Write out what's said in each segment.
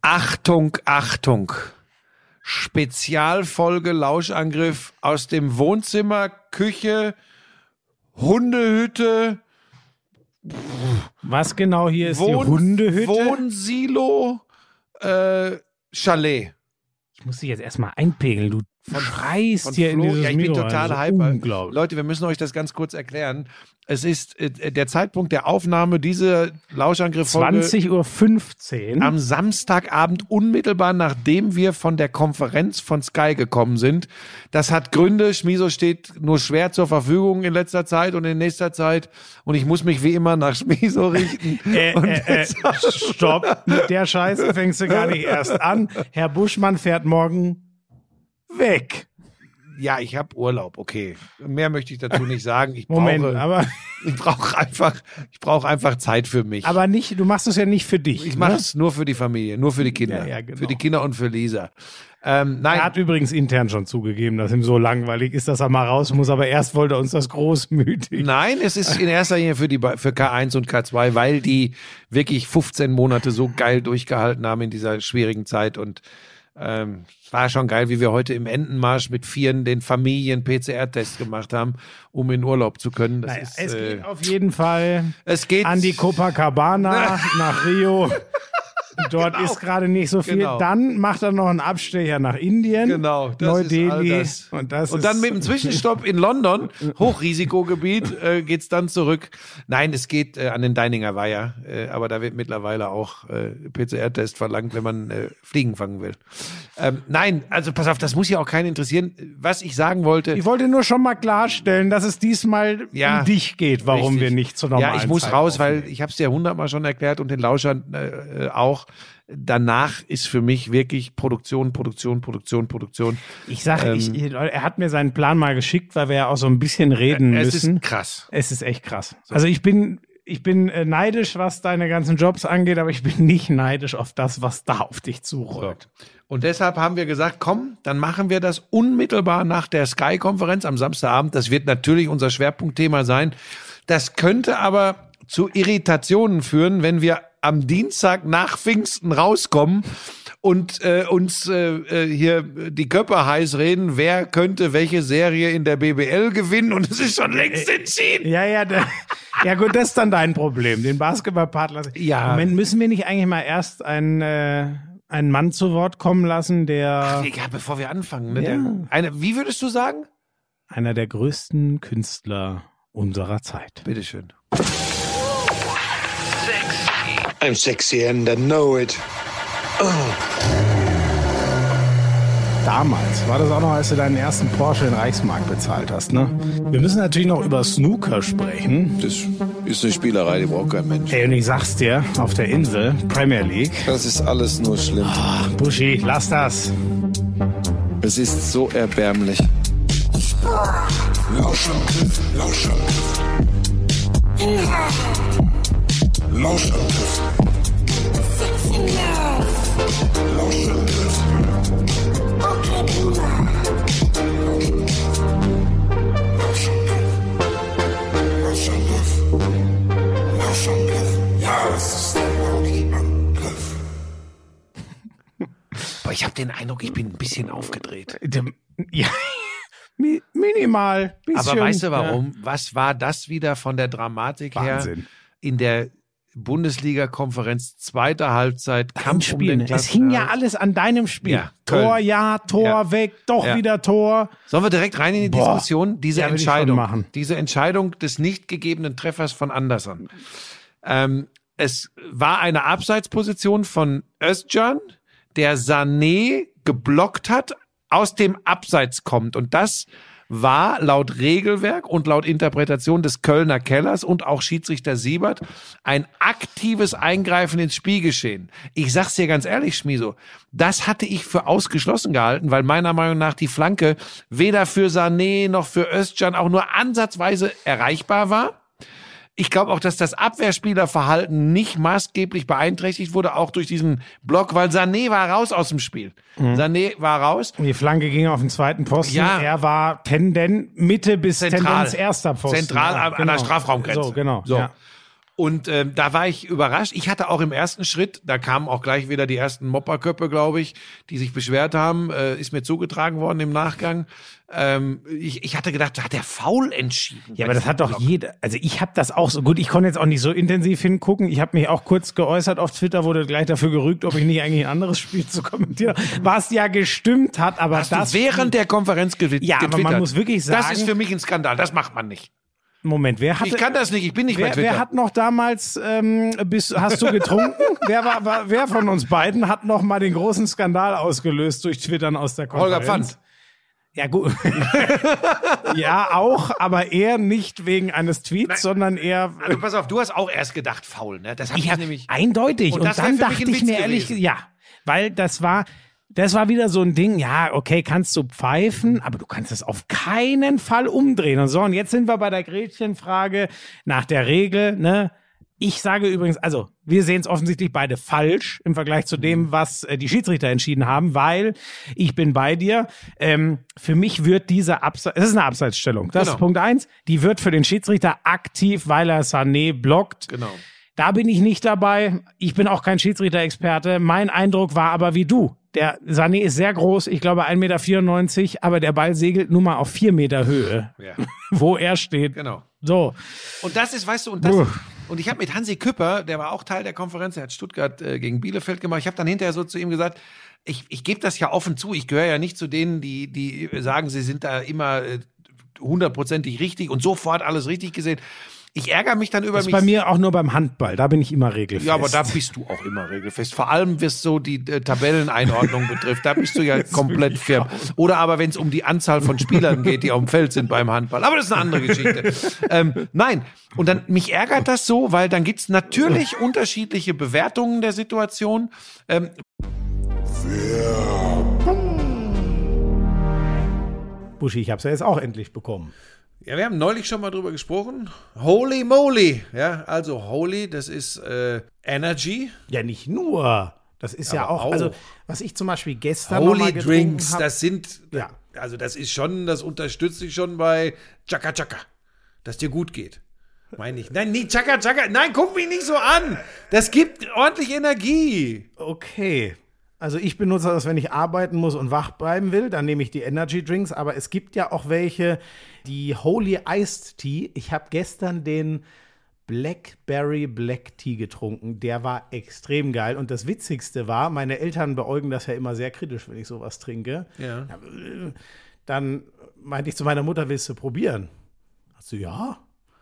Achtung, Achtung. Spezialfolge Lauschangriff aus dem Wohnzimmer, Küche, Hundehütte. Was genau hier ist die Hundehütte? Wohnsilo, Chalet. Ich muss dich jetzt erstmal einpegeln, du schreist hier in dieses Ich bin Mikro total rein. hyper. Unglaublich. Leute, wir müssen euch das ganz kurz erklären. Es ist der Zeitpunkt der Aufnahme dieser Lauschangriff-Folge 20:15 Uhr. am Samstagabend, unmittelbar nachdem wir von der Konferenz von Sky gekommen sind. Das hat Gründe. Schmiso steht nur schwer zur Verfügung in letzter Zeit und in nächster Zeit. Und ich muss mich wie immer nach Schmiso richten. Stopp, mit der Scheiße fängst du gar nicht erst an. Herr Buschmann fährt morgen weg. Ja, ich habe Urlaub, okay. Mehr möchte ich dazu nicht sagen. Ich brauche einfach Zeit für mich. Aber nicht, du machst es ja nicht für dich. Ich mache es nur für die Familie, nur für die Kinder. Ja, genau. Für die Kinder und für Lisa. Nein. Er hat übrigens intern schon zugegeben, dass ihm so langweilig ist, dass er mal raus muss, aber erst wollte er uns das großmütig. Nein, es ist in erster Linie für K1 und K2, weil die wirklich 15 Monate so geil durchgehalten haben in dieser schwierigen Zeit und es war schon geil, wie wir heute im Entenmarsch mit 4 den Familien-PCR-Test gemacht haben, um in Urlaub zu können. Es geht auf jeden Fall geht an die Copacabana nach Rio. Dort ist gerade nicht so viel. Genau. Dann macht er noch einen Abstecher nach Indien. Genau, das Neu-Delhi. ist all das. Und dann mit dem Zwischenstopp in London, Hochrisikogebiet, geht's dann zurück. Nein, es geht an den Deininger Weiher, aber da wird mittlerweile auch PCR-Test verlangt, wenn man Fliegen fangen will. Nein, also pass auf, das muss ja auch keinen interessieren. Was ich sagen wollte... Ich wollte nur schon mal klarstellen, dass es diesmal um dich geht, warum wir nicht zur normalen Ja, ich muss Zeit raus, aufnehmen. weil ich habe es dir 100-mal schon erklärt und den Lauschern auch. Danach ist für mich wirklich Produktion. Ich sage, er hat mir seinen Plan mal geschickt, weil wir ja auch so ein bisschen reden müssen. Es ist krass. Es ist echt krass. So. Also ich bin neidisch, was deine ganzen Jobs angeht, aber ich bin nicht neidisch auf das, was da auf dich zurollt. So. Und deshalb haben wir gesagt, komm, dann machen wir das unmittelbar nach der Sky-Konferenz am Samstagabend. Das wird natürlich unser Schwerpunktthema sein. Das könnte aber zu Irritationen führen, wenn wir am Dienstag nach Pfingsten rauskommen und uns hier die Köpfe heiß reden, wer könnte welche Serie in der BBL gewinnen und es ist schon längst entschieden. Ja gut, das ist dann dein Problem, den Basketballpart lassen. Ja. Moment, müssen wir nicht eigentlich mal erst einen Mann zu Wort kommen lassen, der... Ja, bevor wir anfangen. Ne? Ja. Wie würdest du sagen? Einer der größten Künstler unserer Zeit. Bitteschön. I'm sexy and I know it. Oh. Damals war das auch noch, als du deinen ersten Porsche in Reichsmark bezahlt hast, ne? Wir müssen natürlich noch über Snooker sprechen. Das ist eine Spielerei, die braucht kein Mensch. Ey, und ich sag's dir, auf der Insel, Premier League. Das ist alles nur schlimm. Ach, Buschi, lass das. Es ist so erbärmlich. Lauschangriff. Ja, es ist der Lauschangriff. Boah, ich habe den Eindruck, ich bin ein bisschen aufgedreht. Ja, minimal. Bisschen, aber weißt du warum? Was war das wieder von der Dramatik Wahnsinn. her in der Bundesliga-Konferenz, zweite Halbzeit, Kampf um den Es Platz? hing ja alles an deinem Spiel. Ja, Tor, Köln. Tor weg, doch wieder Tor. Sollen wir direkt rein in die Diskussion? Diese Ja, will ich schon machen. Entscheidung, diese Entscheidung des nicht gegebenen Treffers von Anderson. Es war eine Abseitsposition von Özcan, der Sané geblockt hat, aus dem Abseits kommt. Und das war laut Regelwerk und laut Interpretation des Kölner Kellers und auch Schiedsrichter Siebert ein aktives Eingreifen ins Spielgeschehen. Ich sag's dir ganz ehrlich, Schmiso, das hatte ich für ausgeschlossen gehalten, weil meiner Meinung nach die Flanke weder für Sané noch für Özcan auch nur ansatzweise erreichbar war. Ich glaube auch, dass das Abwehrspielerverhalten nicht maßgeblich beeinträchtigt wurde, auch durch diesen Block, weil Sané war raus aus dem Spiel. Sané war raus. Die Flanke ging auf den zweiten Posten. Ja. Er war Mitte bis Zentral. Tendenz erster Posten. Zentral Ja, an der Strafraumgrenze. So, genau. So. Ja. Und da war ich überrascht. Ich hatte auch im ersten Schritt, da kamen auch gleich wieder die ersten Mopperköpfe, glaube ich, die sich beschwert haben, ist mir zugetragen worden im Nachgang. Ich hatte gedacht, da hat der faul entschieden. Ja, aber das hat doch jeder, also ich habe das auch so, gut, ich konnte jetzt auch nicht so intensiv hingucken. Ich habe mich auch kurz geäußert auf Twitter, wurde gleich dafür gerügt, ob ich nicht eigentlich ein anderes Spiel zu kommentieren, was ja gestimmt hat, aber Hast das... du während der Konferenz getwittert? Ja, aber man muss wirklich sagen... Das ist für mich ein Skandal, das macht man nicht. Moment, Ich kann das nicht, ich bin nicht bei Twitter. Wer hat noch damals, hast du getrunken? Wer von uns beiden hat noch mal den großen Skandal ausgelöst durch Twittern aus der Konferenz? Holger Pfand. Ja, gut. Ja, auch, aber eher nicht wegen eines Tweets, sondern eher... Also pass auf, du hast auch erst gedacht, faul, ne? Das hab ich nämlich... Eindeutig. Und das wär dann für mich dachte ein ich Witz mir ehrlich gewesen. gesagt, ja, weil das war wieder so ein Ding, ja, okay, kannst du pfeifen, aber du kannst es auf keinen Fall umdrehen. Und so, und jetzt sind wir bei der Gretchenfrage nach der Regel, ne? Ich sage übrigens, also wir sehen es offensichtlich beide falsch im Vergleich zu dem, was die Schiedsrichter entschieden haben, weil ich bin bei dir. Für mich wird diese es ist eine Abseitsstellung. Das ist Punkt 1. Die wird für den Schiedsrichter aktiv, weil er Sané blockt. Genau. Da bin ich nicht dabei. Ich bin auch kein Schiedsrichter-Experte. Mein Eindruck war aber wie du. Der Sané ist sehr groß, ich glaube 1,94 Meter, aber der Ball segelt nun mal auf 4 Meter Höhe, Ja. wo er steht. Genau. So. Und das ist, weißt du, und ich habe mit Hansi Küpper, der war auch Teil der Konferenz, der hat Stuttgart gegen Bielefeld gemacht. Ich habe dann hinterher so zu ihm gesagt, ich gebe das ja offen zu, ich gehöre ja nicht zu denen, die sagen, sie sind da immer 100%ig richtig und sofort alles richtig gesehen. Ich ärgere mich dann über Das ist mich. bei mir auch nur beim Handball, da bin ich immer regelfest. Ja, aber da bist du auch immer regelfest. Vor allem, was so die Tabelleneinordnung betrifft, da bist du ja komplett firm. Oder aber, wenn es um die Anzahl von Spielern geht, die auf dem Feld sind beim Handball. Aber das ist eine andere Geschichte. Nein, und dann mich ärgert das so, weil dann gibt's natürlich unterschiedliche Bewertungen der Situation. Buschi, ich hab's ja jetzt auch endlich bekommen. Ja, wir haben neulich schon mal drüber gesprochen. Holy moly. Ja, also Holy, das ist Energy. Ja, nicht nur. Das ist ja Aber auch, auch. also was ich zum Beispiel gestern noch mal Holy getrunken Drinks, hab, das sind, Ja. also das ist schon, das unterstütze ich schon bei Chaka Chaka, dass dir gut geht. Meine ich. Nein, nicht Chaka Chaka, nein, guck mich nicht so an. Das gibt ordentlich Energie. Okay. Also ich benutze das, wenn ich arbeiten muss und wach bleiben will, dann nehme ich die Energy Drinks, aber es gibt ja auch welche, die Holy Iced Tea. Ich habe gestern den Blackberry Black Tea getrunken, der war extrem geil und das Witzigste war, meine Eltern beäugen das ja immer sehr kritisch, wenn ich sowas trinke. Ja. Dann meinte ich zu meiner Mutter, willst du probieren? Hat sie, ja.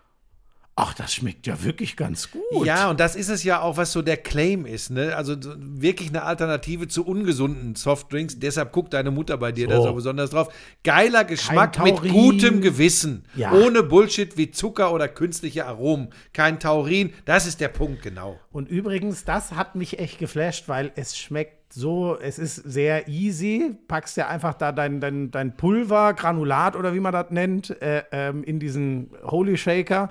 Ach, das schmeckt ja wirklich ganz gut. Ja, und das ist es ja auch, was so der Claim ist, ne? Also so wirklich eine Alternative zu ungesunden Softdrinks. Deshalb guckt deine Mutter bei dir da so besonders drauf. Geiler Geschmack Kein mit Taurin. gutem Gewissen. Ja. Ohne Bullshit wie Zucker oder künstliche Aromen. Kein Taurin. Das ist der Punkt, genau. Und übrigens, das hat mich echt geflasht, weil es schmeckt so, es ist sehr easy. Packst ja einfach da dein Pulver, Granulat oder wie man das nennt, in diesen Holy Shaker.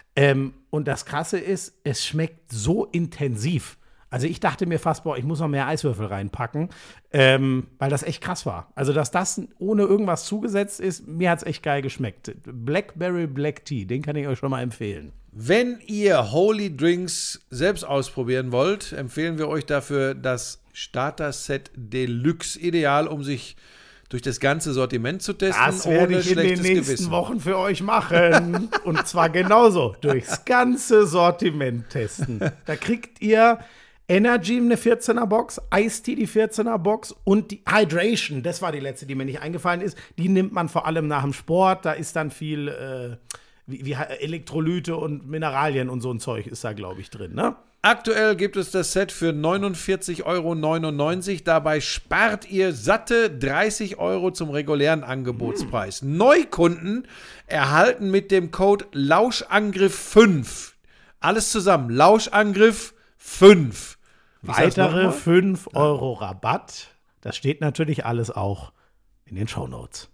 Und das Krasse ist, es schmeckt so intensiv. Also ich dachte mir fast, boah, ich muss noch mehr Eiswürfel reinpacken, weil das echt krass war. Also dass das ohne irgendwas zugesetzt ist, mir hat's echt geil geschmeckt. Blackberry Black Tea, den kann ich euch schon mal empfehlen. Wenn ihr Holy Drinks selbst ausprobieren wollt, empfehlen wir euch dafür das Starter-Set Deluxe. Ideal, um sich durch das ganze Sortiment zu testen, Das werde ich in den nächsten Wochen für euch machen. Und zwar genauso, durchs ganze Sortiment testen. Da kriegt ihr Energy eine 14er Box, Ice Tea die 14er Box und die Hydration, das war die letzte, die mir nicht eingefallen ist. Die nimmt man vor allem nach dem Sport. Da ist dann viel wie Elektrolyte und Mineralien und so ein Zeug ist da, glaube ich, drin, ne? Aktuell gibt es das Set für 49,99 €. Dabei spart ihr satte 30 € zum regulären Angebotspreis. Neukunden erhalten mit dem Code Lauschangriff5. Alles zusammen, Lauschangriff 5. Weitere 5 € Rabatt. Das steht natürlich alles auch in den Shownotes.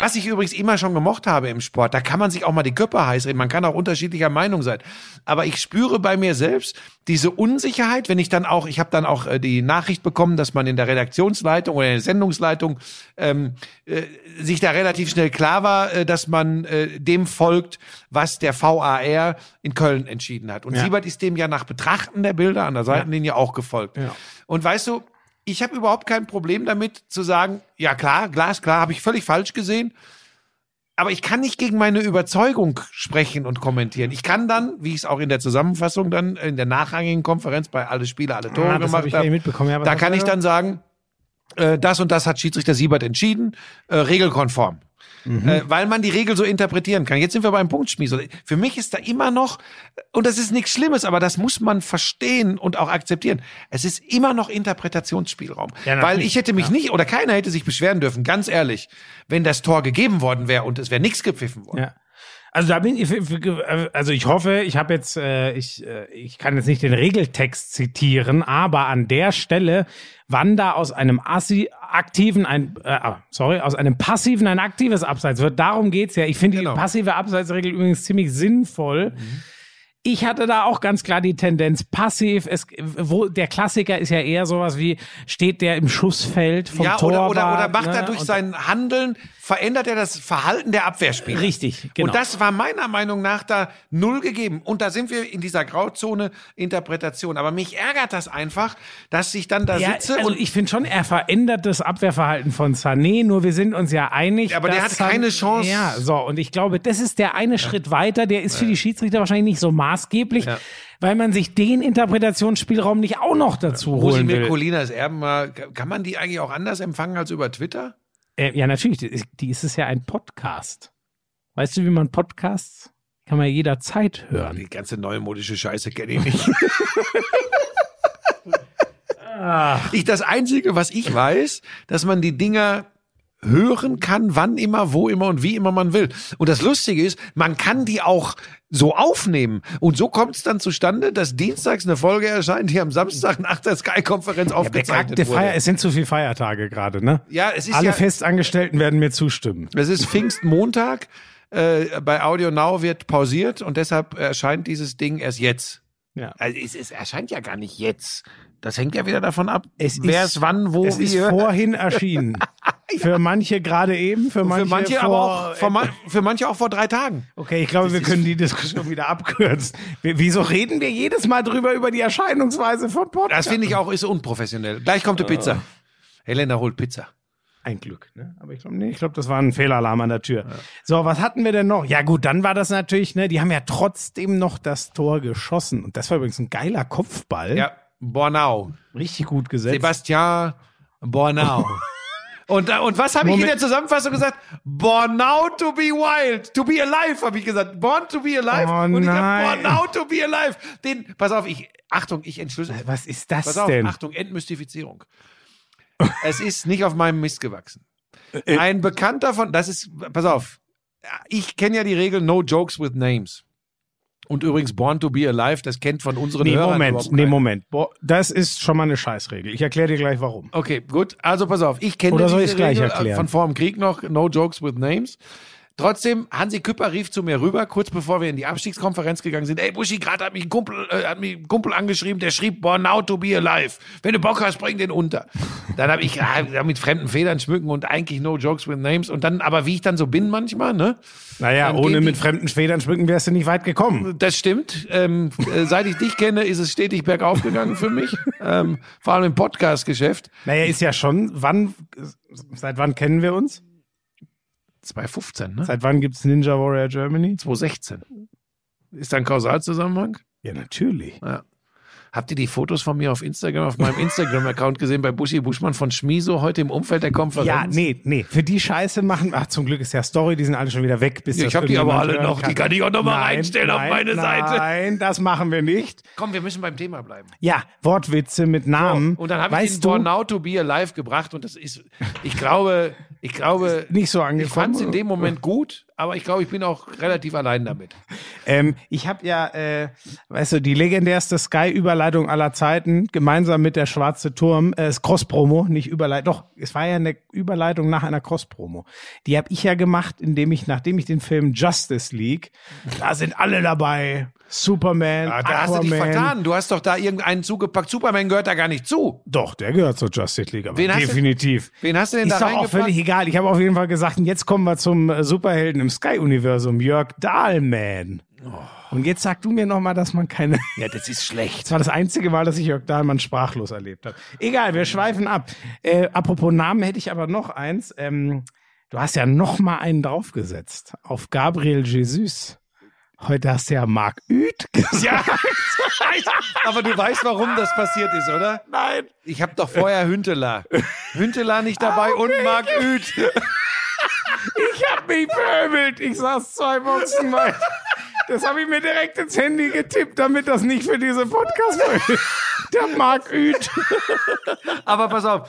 Was ich übrigens immer schon gemocht habe im Sport, da kann man sich auch mal die Köpfe heiß reden, man kann auch unterschiedlicher Meinung sein. Aber ich spüre bei mir selbst diese Unsicherheit, wenn ich habe dann auch die Nachricht bekommen, dass man in der Redaktionsleitung oder in der Sendungsleitung sich da relativ schnell klar war, dass man dem folgt, was der VAR in Köln entschieden hat. Und Siebert ist dem ja nach Betrachten der Bilder an der Seitenlinie auch gefolgt. Ja. Und weißt du, ich habe überhaupt kein Problem damit zu sagen, ja klar, glasklar, habe ich völlig falsch gesehen. Aber ich kann nicht gegen meine Überzeugung sprechen und kommentieren. Ich kann dann, wie ich es auch in der Zusammenfassung dann in der nachrangigen Konferenz bei alle Spiele, alle Tore gemacht habe, da kann ich dann sagen, das und das hat Schiedsrichter Siebert entschieden, regelkonform. Weil man die Regel so interpretieren kann. Jetzt sind wir beim Punktspiel. Für mich ist da immer noch, und das ist nichts Schlimmes, aber das muss man verstehen und auch akzeptieren. Es ist immer noch Interpretationsspielraum. Ja, weil ich hätte mich nicht, oder keiner hätte sich beschweren dürfen, ganz ehrlich, wenn das Tor gegeben worden wäre und es wäre nichts gepfiffen worden. Ja. Also da bin ich hoffe, ich habe jetzt, ich kann jetzt nicht den Regeltext zitieren, aber an der Stelle, wann da aus einem aus einem passiven ein aktives Abseits wird, darum geht's ja. Ich finde die passive Abseitsregel übrigens ziemlich sinnvoll. Ich hatte da auch ganz klar die Tendenz passiv. Der Klassiker ist ja eher sowas wie, steht der im Schussfeld vom Torwart. Oder macht er durch sein Handeln, verändert er das Verhalten der Abwehrspieler. Richtig, genau. Und das war meiner Meinung nach da null gegeben. Und da sind wir in dieser Grauzone Interpretation. Aber mich ärgert das einfach, dass ich dann da sitze. Also ich finde schon, er verändert das Abwehrverhalten von Sané, nur wir sind uns ja einig. Aber der hat keine Chance. Ja, so. Und ich glaube, das ist der eine Schritt weiter. Der ist für die Schiedsrichter wahrscheinlich nicht so maßgeblich, weil man sich den Interpretationsspielraum nicht auch noch dazu holen will. Colinas Erben mal, kann man die eigentlich auch anders empfangen als über Twitter? Ja, natürlich. Die ist es ja ein Podcast. Weißt du, wie man Podcasts kann man jederzeit hören? Die ganze neumodische Scheiße kenne ich nicht. Das Einzige, was ich weiß, dass man die Dinger hören kann, wann immer, wo immer und wie immer man will. Und das Lustige ist, man kann die auch so aufnehmen. Und so kommt es dann zustande, dass dienstags eine Folge erscheint, die am Samstag nach der Sky-Konferenz aufgezeichnet wurde. Es sind zu viele Feiertage gerade, ne? Ja, es ist alle Festangestellten werden mir zustimmen. Es ist Pfingstmontag. Bei Audio Now wird pausiert und deshalb erscheint dieses Ding erst jetzt. Ja. Also es erscheint ja gar nicht jetzt. Das hängt ja wieder davon ab, wer es wann, wo, wie. Es ist vorhin erschienen. Für manche gerade eben, für manche auch vor 3 Tagen. Okay, ich glaube, wir können die Diskussion wieder abkürzen. Wieso reden wir jedes Mal über die Erscheinungsweise von Podcasts? Das finde ich auch, ist unprofessionell. Gleich kommt die Pizza. Helena holt Pizza. Ein Glück, ne? Aber ich glaube, das war ein Fehlalarm an der Tür. Ja. So, was hatten wir denn noch? Ja gut, dann war das natürlich, ne, die haben ja trotzdem noch das Tor geschossen. Und das war übrigens ein geiler Kopfball. Ja. Bornau. Richtig gut gesetzt. Sebastian Bornau. Und was habe ich in der Zusammenfassung gesagt? Bornau to be wild, to be alive, habe ich gesagt. Born to be alive. Oh, und ich habe Bornau to be alive. Pass auf, ich entschlüssel. Was ist das pass auf, denn? Achtung, Entmystifizierung. Es ist nicht auf meinem Mist gewachsen. Ein Bekannter pass auf, ich kenne ja die Regel No Jokes with Names. Und übrigens, Born to be Alive, das kennt von unseren Hörern Moment. Das ist schon mal eine Scheißregel. Ich erkläre dir gleich, warum. Okay, gut. Also pass auf, ich kenne diese Regel von vor dem Krieg noch, No Jokes with Names. Trotzdem, Hansi Küpper rief zu mir rüber, kurz bevor wir in die Abstiegskonferenz gegangen sind. Ey, Buschi, gerade hat mich ein Kumpel angeschrieben, der schrieb, Born now to be alive. Wenn du Bock hast, bring den unter. Dann habe ich mit fremden Federn schmücken und eigentlich No Jokes with Names. Und dann, aber wie ich dann so bin manchmal, ne? Naja, ohne mit fremden Federn schmücken wärst du nicht weit gekommen. Das stimmt. Seit ich dich kenne, ist es stetig bergauf gegangen für mich. Vor allem im Podcast-Geschäft. Naja, ist ja schon, seit wann kennen wir uns? 2015, ne? Seit wann gibt's Ninja Warrior Germany? 2016. Ist da ein Kausalzusammenhang? Ja, natürlich. Ja. Habt ihr die Fotos von mir auf meinem Instagram-Account gesehen bei Buschi Buschmann von Schmieso heute im Umfeld der Konferenz? Ja, nee. Für die Scheiße zum Glück ist ja Story, die sind alle schon wieder weg. Bis ich habe die aber alle noch, die kann ich auch noch mal reinstellen auf meine Seite. Nein, das machen wir nicht. Komm, wir müssen beim Thema bleiben. Ja, Wortwitze mit Namen. So, und dann habe ich den Born Now to be Alive gebracht und das ist, ich glaube, Ich glaube, nicht so ich angekommen. fand es in dem Moment gut, aber ich glaube, ich bin auch relativ allein damit. Ich habe ja, weißt du, die legendärste Sky-Überleitung aller Zeiten, gemeinsam mit der Schwarze Turm, ist Cross-Promo, nicht Überleitung. Doch, es war ja eine Überleitung nach einer Cross-Promo. Die habe ich ja gemacht, nachdem ich den Film Justice League, da sind alle dabei, Superman, Da Aquaman. hast du dich vertan. Du hast doch da irgendeinen zugepackt. Superman gehört da gar nicht zu. Doch, der gehört zur Justice League, aber Wen hast du- definitiv. Wen hast du denn Ist da doch auch reingepackt? völlig egal. Ich habe auf jeden Fall gesagt, und jetzt kommen wir zum Superhelden im Sky-Universum, Jörg Dahlmann. Und jetzt sag du mir noch mal, dass man keine... Ja, das ist schlecht. Das war das einzige Mal, dass ich Jörg Dahlmann sprachlos erlebt habe. Egal, wir schweifen ab. Apropos Namen hätte ich aber noch eins. Du hast ja noch mal einen draufgesetzt. Auf Gabriel Jesus. Heute hast du ja Marc Uth gesagt. Ja, aber du weißt, warum das passiert ist, oder? Nein. Ich habe doch vorher Hünteler. Hünteler nicht dabei und Marc Uth. Ich hab mich verhöbelt. Ich saß 2 Boxen mal. Das habe ich mir direkt ins Handy getippt, damit das nicht für diese Podcast-Folge. Der Marc Uth. Aber pass auf,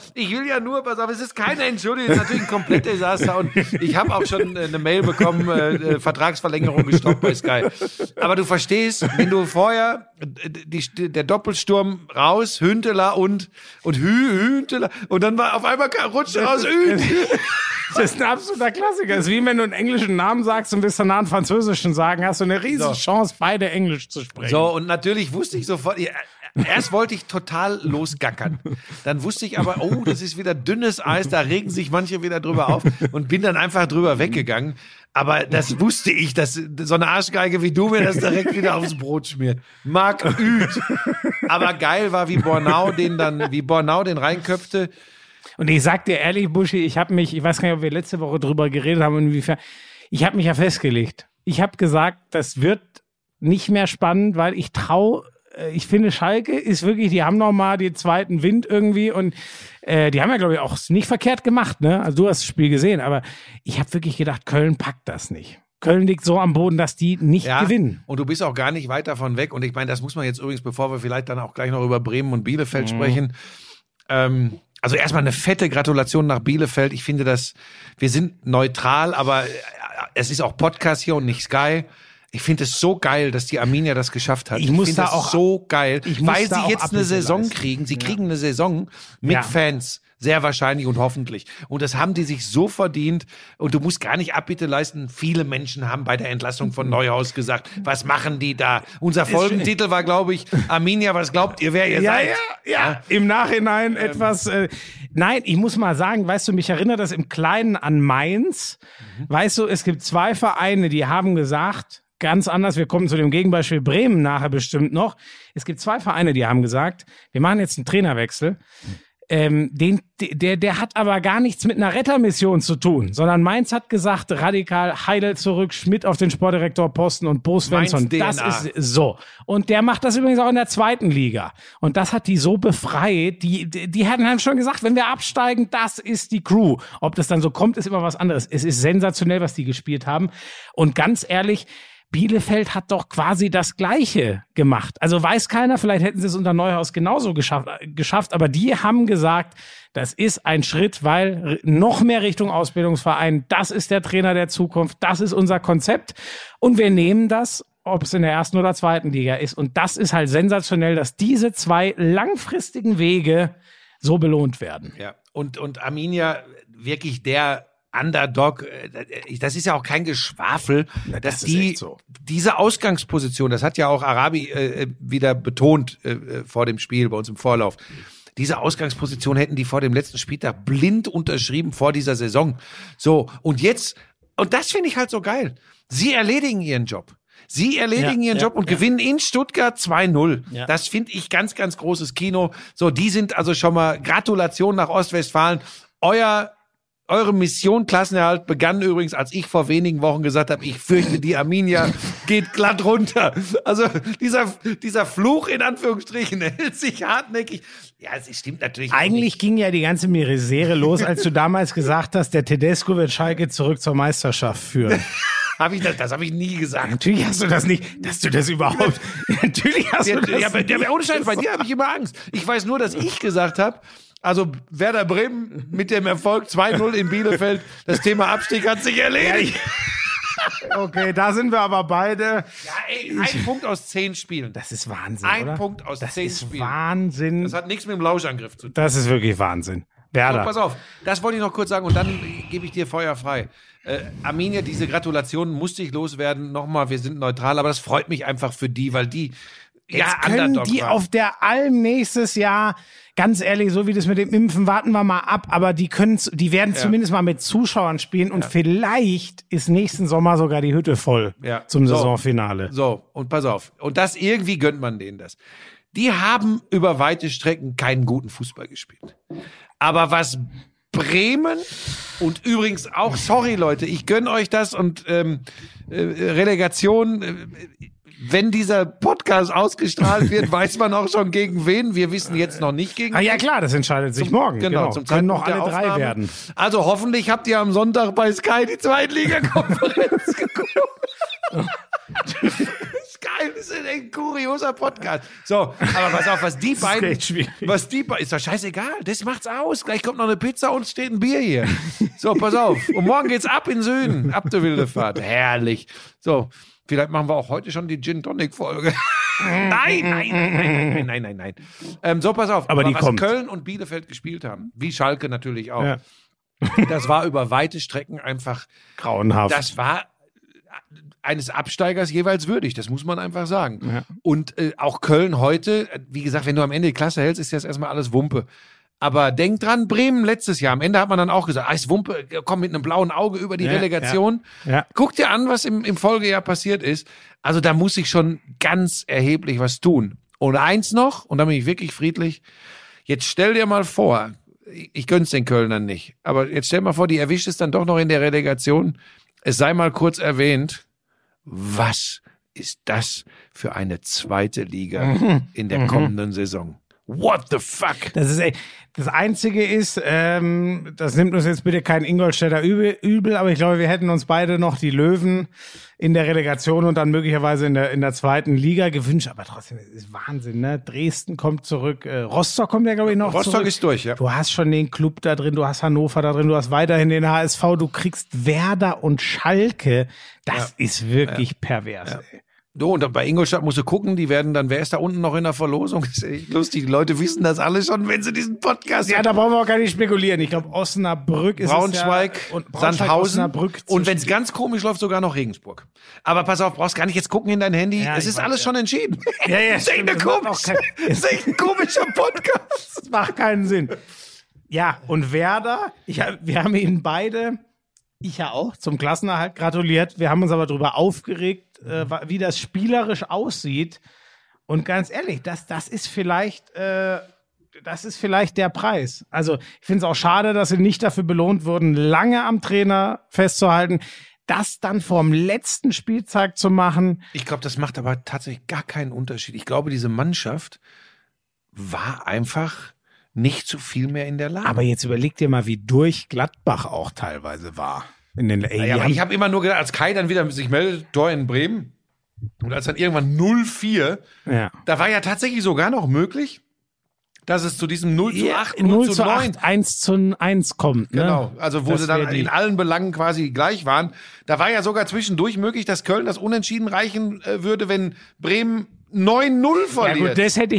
es ist keine Entschuldigung, es ist natürlich ein kompletter Desaster und ich habe auch schon eine Mail bekommen, Vertragsverlängerung gestoppt bei Sky. Aber du verstehst, wenn du vorher der Doppelsturm raus, Hünteler und Hünteler und dann war auf einmal rutscht raus Uth. Das ist ein absoluter Klassiker. Das ist wie wenn du einen englischen Namen sagst und willst danach einen französischen sagen, hast du eine riesige Chance, beide Englisch zu sprechen. So, und natürlich wusste ich sofort, erst wollte ich total losgackern. Dann wusste ich aber, oh, das ist wieder dünnes Eis, da regen sich manche wieder drüber auf und bin dann einfach drüber weggegangen. Aber das wusste ich, dass so eine Arschgeige wie du mir das direkt wieder aufs Brot schmiert. Marc Uth. Aber geil war, wie Bornau den reinköpfte. Und ich sag dir ehrlich, Buschi, ich weiß gar nicht, ob wir letzte Woche drüber geredet haben, inwiefern, ich habe mich ja festgelegt. Ich habe gesagt, das wird nicht mehr spannend, weil ich finde, Schalke ist wirklich, die haben noch mal den zweiten Wind irgendwie und die haben ja, glaube ich, auch nicht verkehrt gemacht, ne? Also du hast das Spiel gesehen, aber ich habe wirklich gedacht, Köln packt das nicht. Köln liegt so am Boden, dass die nicht gewinnen. Und du bist auch gar nicht weit davon weg. Und ich meine, das muss man jetzt übrigens, bevor wir vielleicht dann auch gleich noch über Bremen und Bielefeld sprechen, also erstmal eine fette Gratulation nach Bielefeld. Ich finde, wir sind neutral, aber es ist auch Podcast hier und nicht Sky. Ich finde es so geil, dass die Arminia das geschafft hat. Ich finde das auch so geil, weil da sie auch jetzt eine Abhilfe Saison leisten. kriegen. Sie kriegen eine Saison mit Ja. Fans. Sehr wahrscheinlich und hoffentlich. Und das haben die sich so verdient. Und du musst gar nicht Abbitte leisten. Viele Menschen haben bei der Entlassung von Neuhaus gesagt, was machen die da? Unser Folgentitel war, glaube ich, Arminia, was glaubt ihr, wer ihr seid? Ja. Im Nachhinein etwas. Nein, ich muss mal sagen, weißt du, mich erinnert das im Kleinen an Mainz. Weißt du, es gibt 2 Vereine, die haben gesagt, ganz anders, wir kommen zu dem Gegenbeispiel Bremen nachher bestimmt noch. Es gibt 2 Vereine, die haben gesagt, wir machen jetzt einen Trainerwechsel. Der hat aber gar nichts mit einer Rettermission zu tun, sondern Mainz hat gesagt, radikal Heidel zurück, Schmidt auf den Sportdirektorposten und Bo Svensson. Mainz Das DNA. ist so. Und der macht das übrigens auch in der 2. Liga. Und das hat die so befreit. Die haben schon gesagt, wenn wir absteigen, das ist die Crew. Ob das dann so kommt, ist immer was anderes. Es ist sensationell, was die gespielt haben. Und ganz ehrlich, Bielefeld hat doch quasi das Gleiche gemacht. Also weiß keiner, vielleicht hätten sie es unter Neuhaus genauso geschafft, aber die haben gesagt, das ist ein Schritt, weil noch mehr Richtung Ausbildungsverein, das ist der Trainer der Zukunft, das ist unser Konzept und wir nehmen das, ob es in der 1. oder 2. Liga ist. Und das ist halt sensationell, dass diese 2 langfristigen Wege so belohnt werden. Ja. Und Arminia wirklich der Underdog, das ist ja auch kein Geschwafel, dass ist die echt so. diese Ausgangsposition, das hat ja auch Arabi wieder betont vor dem Spiel bei uns im Vorlauf. Diese Ausgangsposition hätten die vor dem letzten Spieltag blind unterschrieben vor dieser Saison. So, und jetzt, und das finde ich halt so geil. Sie erledigen ihren Job. Sie erledigen ihren Job und gewinnen in Stuttgart 2-0. Ja. Das finde ich ganz, ganz großes Kino. So, die sind also schon mal Gratulation nach Ostwestfalen. Eure Mission Klassenerhalt begann übrigens, als ich vor wenigen Wochen gesagt habe, ich fürchte, die Arminia geht glatt runter. Also dieser Fluch in Anführungsstrichen hält sich hartnäckig. Ja, es stimmt natürlich. Eigentlich ging ja die ganze Misere los, als du damals gesagt hast, der Tedesco wird Schalke zurück zur Meisterschaft führen. Das habe ich nie gesagt. Natürlich hast du das nicht, dass du das überhaupt. Natürlich hast du das Ja, ohne Scheiß, bei dir habe ich immer Angst. Ich weiß nur, dass ich gesagt habe, Also Werder Bremen mit dem Erfolg 2-0 in Bielefeld. Das Thema Abstieg hat sich erledigt. Okay, da sind wir aber beide. Ja, ey, ein Punkt aus 10 Spielen. Das ist Wahnsinn, Ein oder? Punkt aus 10 Das ist Spielen. Wahnsinn. Das hat nichts mit dem Lauschangriff zu tun. Das ist wirklich Wahnsinn. So, Werder. pass auf, das wollte ich noch kurz sagen und dann gebe ich dir Feuer frei. Arminia, diese Gratulationen musste ich loswerden. Nochmal, wir sind neutral, aber das freut mich einfach für die, weil die Jetzt können Underdog die waren. auf der Alm nächstes Jahr, ganz ehrlich, so wie das mit dem Impfen, warten wir mal ab, aber die werden zumindest mal mit Zuschauern spielen und vielleicht ist nächsten Sommer sogar die Hütte voll zum Saisonfinale. So, und pass auf. Und das irgendwie gönnt man denen das. Die haben über weite Strecken keinen guten Fußball gespielt. Aber was Bremen und übrigens auch, sorry Leute, ich gönne euch das und Relegation, wenn dieser Podcast ausgestrahlt wird, weiß man auch schon gegen wen. Wir wissen jetzt noch nicht gegen Ah wen. ja klar, das entscheidet sich morgen. Genau, Können Zeitpunkt noch alle der 3 Aufnahme. werden. Also hoffentlich habt ihr am Sonntag bei Sky die Zweitliga-Konferenz geguckt. Das ist geil, das ist ein kurioser Podcast. So, aber pass auf, was die beiden, echt schwierig. ist doch scheißegal, das macht's aus. Gleich kommt noch eine Pizza und steht ein Bier hier. So, pass auf. Und morgen geht's ab in Süden, ab der wilde Fahrt. Herrlich. So, vielleicht machen wir auch heute schon die Gin-Tonic-Folge. Nein. So, pass auf. Aber die was kommt. Köln und Bielefeld gespielt haben, wie Schalke natürlich auch, Ja. das war über weite Strecken einfach, Grauenhaft. das war eines Absteigers jeweils würdig, das muss man einfach sagen. Ja. Und auch Köln heute, wie gesagt, wenn du am Ende die Klasse hältst, ist das erstmal alles Wumpe. Aber denk dran, Bremen letztes Jahr, am Ende hat man dann auch gesagt, ist Wumpe, komm mit einem blauen Auge über die Relegation. Ja. Guck dir an, was im Folgejahr passiert ist. Also da muss ich schon ganz erheblich was tun. Und eins noch, und da bin ich wirklich friedlich, jetzt stell dir mal vor, ich gönn's den Kölnern nicht, aber jetzt stell mal vor, die erwischt es dann doch noch in der Relegation. Es sei mal kurz erwähnt, was ist das für eine zweite Liga in der kommenden Saison? What the fuck? Das Einzige ist, das nimmt uns jetzt bitte kein Ingolstädter übel, aber ich glaube, wir hätten uns beide noch die Löwen in der Relegation und dann möglicherweise in der zweiten Liga gewünscht. Aber trotzdem, es ist Wahnsinn, ne? Dresden kommt zurück, Rostock kommt ja, glaube ich, noch Rostock zurück. ist durch, ja. Du hast schon den Club da drin, du hast Hannover da drin, du hast weiterhin den HSV, du kriegst Werder und Schalke. Das ist wirklich pervers, ey. So, und bei Ingolstadt musst du gucken, die werden dann, wer ist da unten noch in der Verlosung? Das ist echt lustig. Die Leute wissen das alle schon, wenn sie diesen Podcast Ja, da brauchen wir auch gar nicht spekulieren. Ich glaube, Osnabrück ist Braunschweig, es ja, und Braunschweig, Sandhausen Osnabrück und wenn es ganz komisch läuft, sogar noch Regensburg. Aber pass auf, brauchst gar nicht jetzt gucken in dein Handy. Ja, es ich ist weiß, alles schon entschieden. Ja, Das ist echt stimmt, das macht auch das ist echt ein komischer Podcast. Das macht keinen Sinn. Ja, und Werder, wir haben ihnen beide, ich ja auch, zum Klassenerhalt gratuliert. Wir haben uns aber darüber aufgeregt, wie das spielerisch aussieht. Und ganz ehrlich, das ist vielleicht der Preis. Also ich finde es auch schade, dass sie nicht dafür belohnt wurden, lange am Trainer festzuhalten. Das dann vorm letzten Spieltag zu machen. Ich glaube, das macht aber tatsächlich gar keinen Unterschied. Ich glaube, diese Mannschaft war einfach nicht zu viel mehr in der Lage. Aber jetzt überleg dir mal, wie durch Gladbach auch teilweise war. Ja, aber ich habe immer nur gedacht, als Kai dann wieder sich meldet, Tor in Bremen, und als dann irgendwann 0-4, da war ja tatsächlich sogar noch möglich, dass es zu diesem 0-8, 0-9, 1-1 kommt. Ne? Genau, also wo Das sie dann wär in allen Belangen quasi gleich waren. Da war ja sogar zwischendurch möglich, dass Köln das Unentschieden reichen würde, wenn Bremen 9-0 verliert. Ja gut,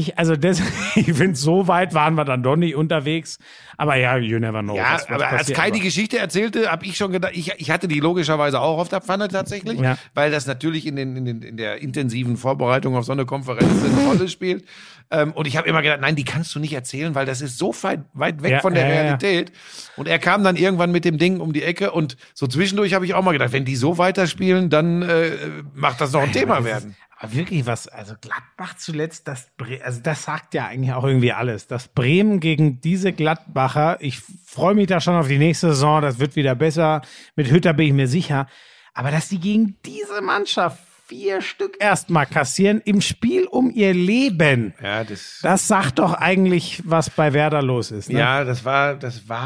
ich finde, so weit waren wir dann doch nicht unterwegs. Aber ja, you never know. Ja, was aber als passiert, Kai aber die Geschichte erzählte, habe ich schon gedacht, ich hatte die logischerweise auch auf der Pfanne tatsächlich, weil das natürlich in der intensiven Vorbereitung auf so eine Konferenz eine Rolle spielt. Und ich habe immer gedacht, nein, die kannst du nicht erzählen, weil das ist so weit weg von der Realität. Und er kam dann irgendwann mit dem Ding um die Ecke und so zwischendurch habe ich auch mal gedacht, wenn die so weiterspielen, dann macht das noch ein Thema werden. Aber wirklich also Gladbach zuletzt, das sagt ja eigentlich auch irgendwie alles. Das Bremen gegen diese Gladbacher, ich freue mich da schon auf die nächste Saison, das wird wieder besser. Mit Hütter bin ich mir sicher. Aber dass die gegen diese Mannschaft 4 Stück erstmal kassieren im Spiel um ihr Leben, Ja, das sagt doch eigentlich, was bei Werder los ist. Ne? Ja, das war,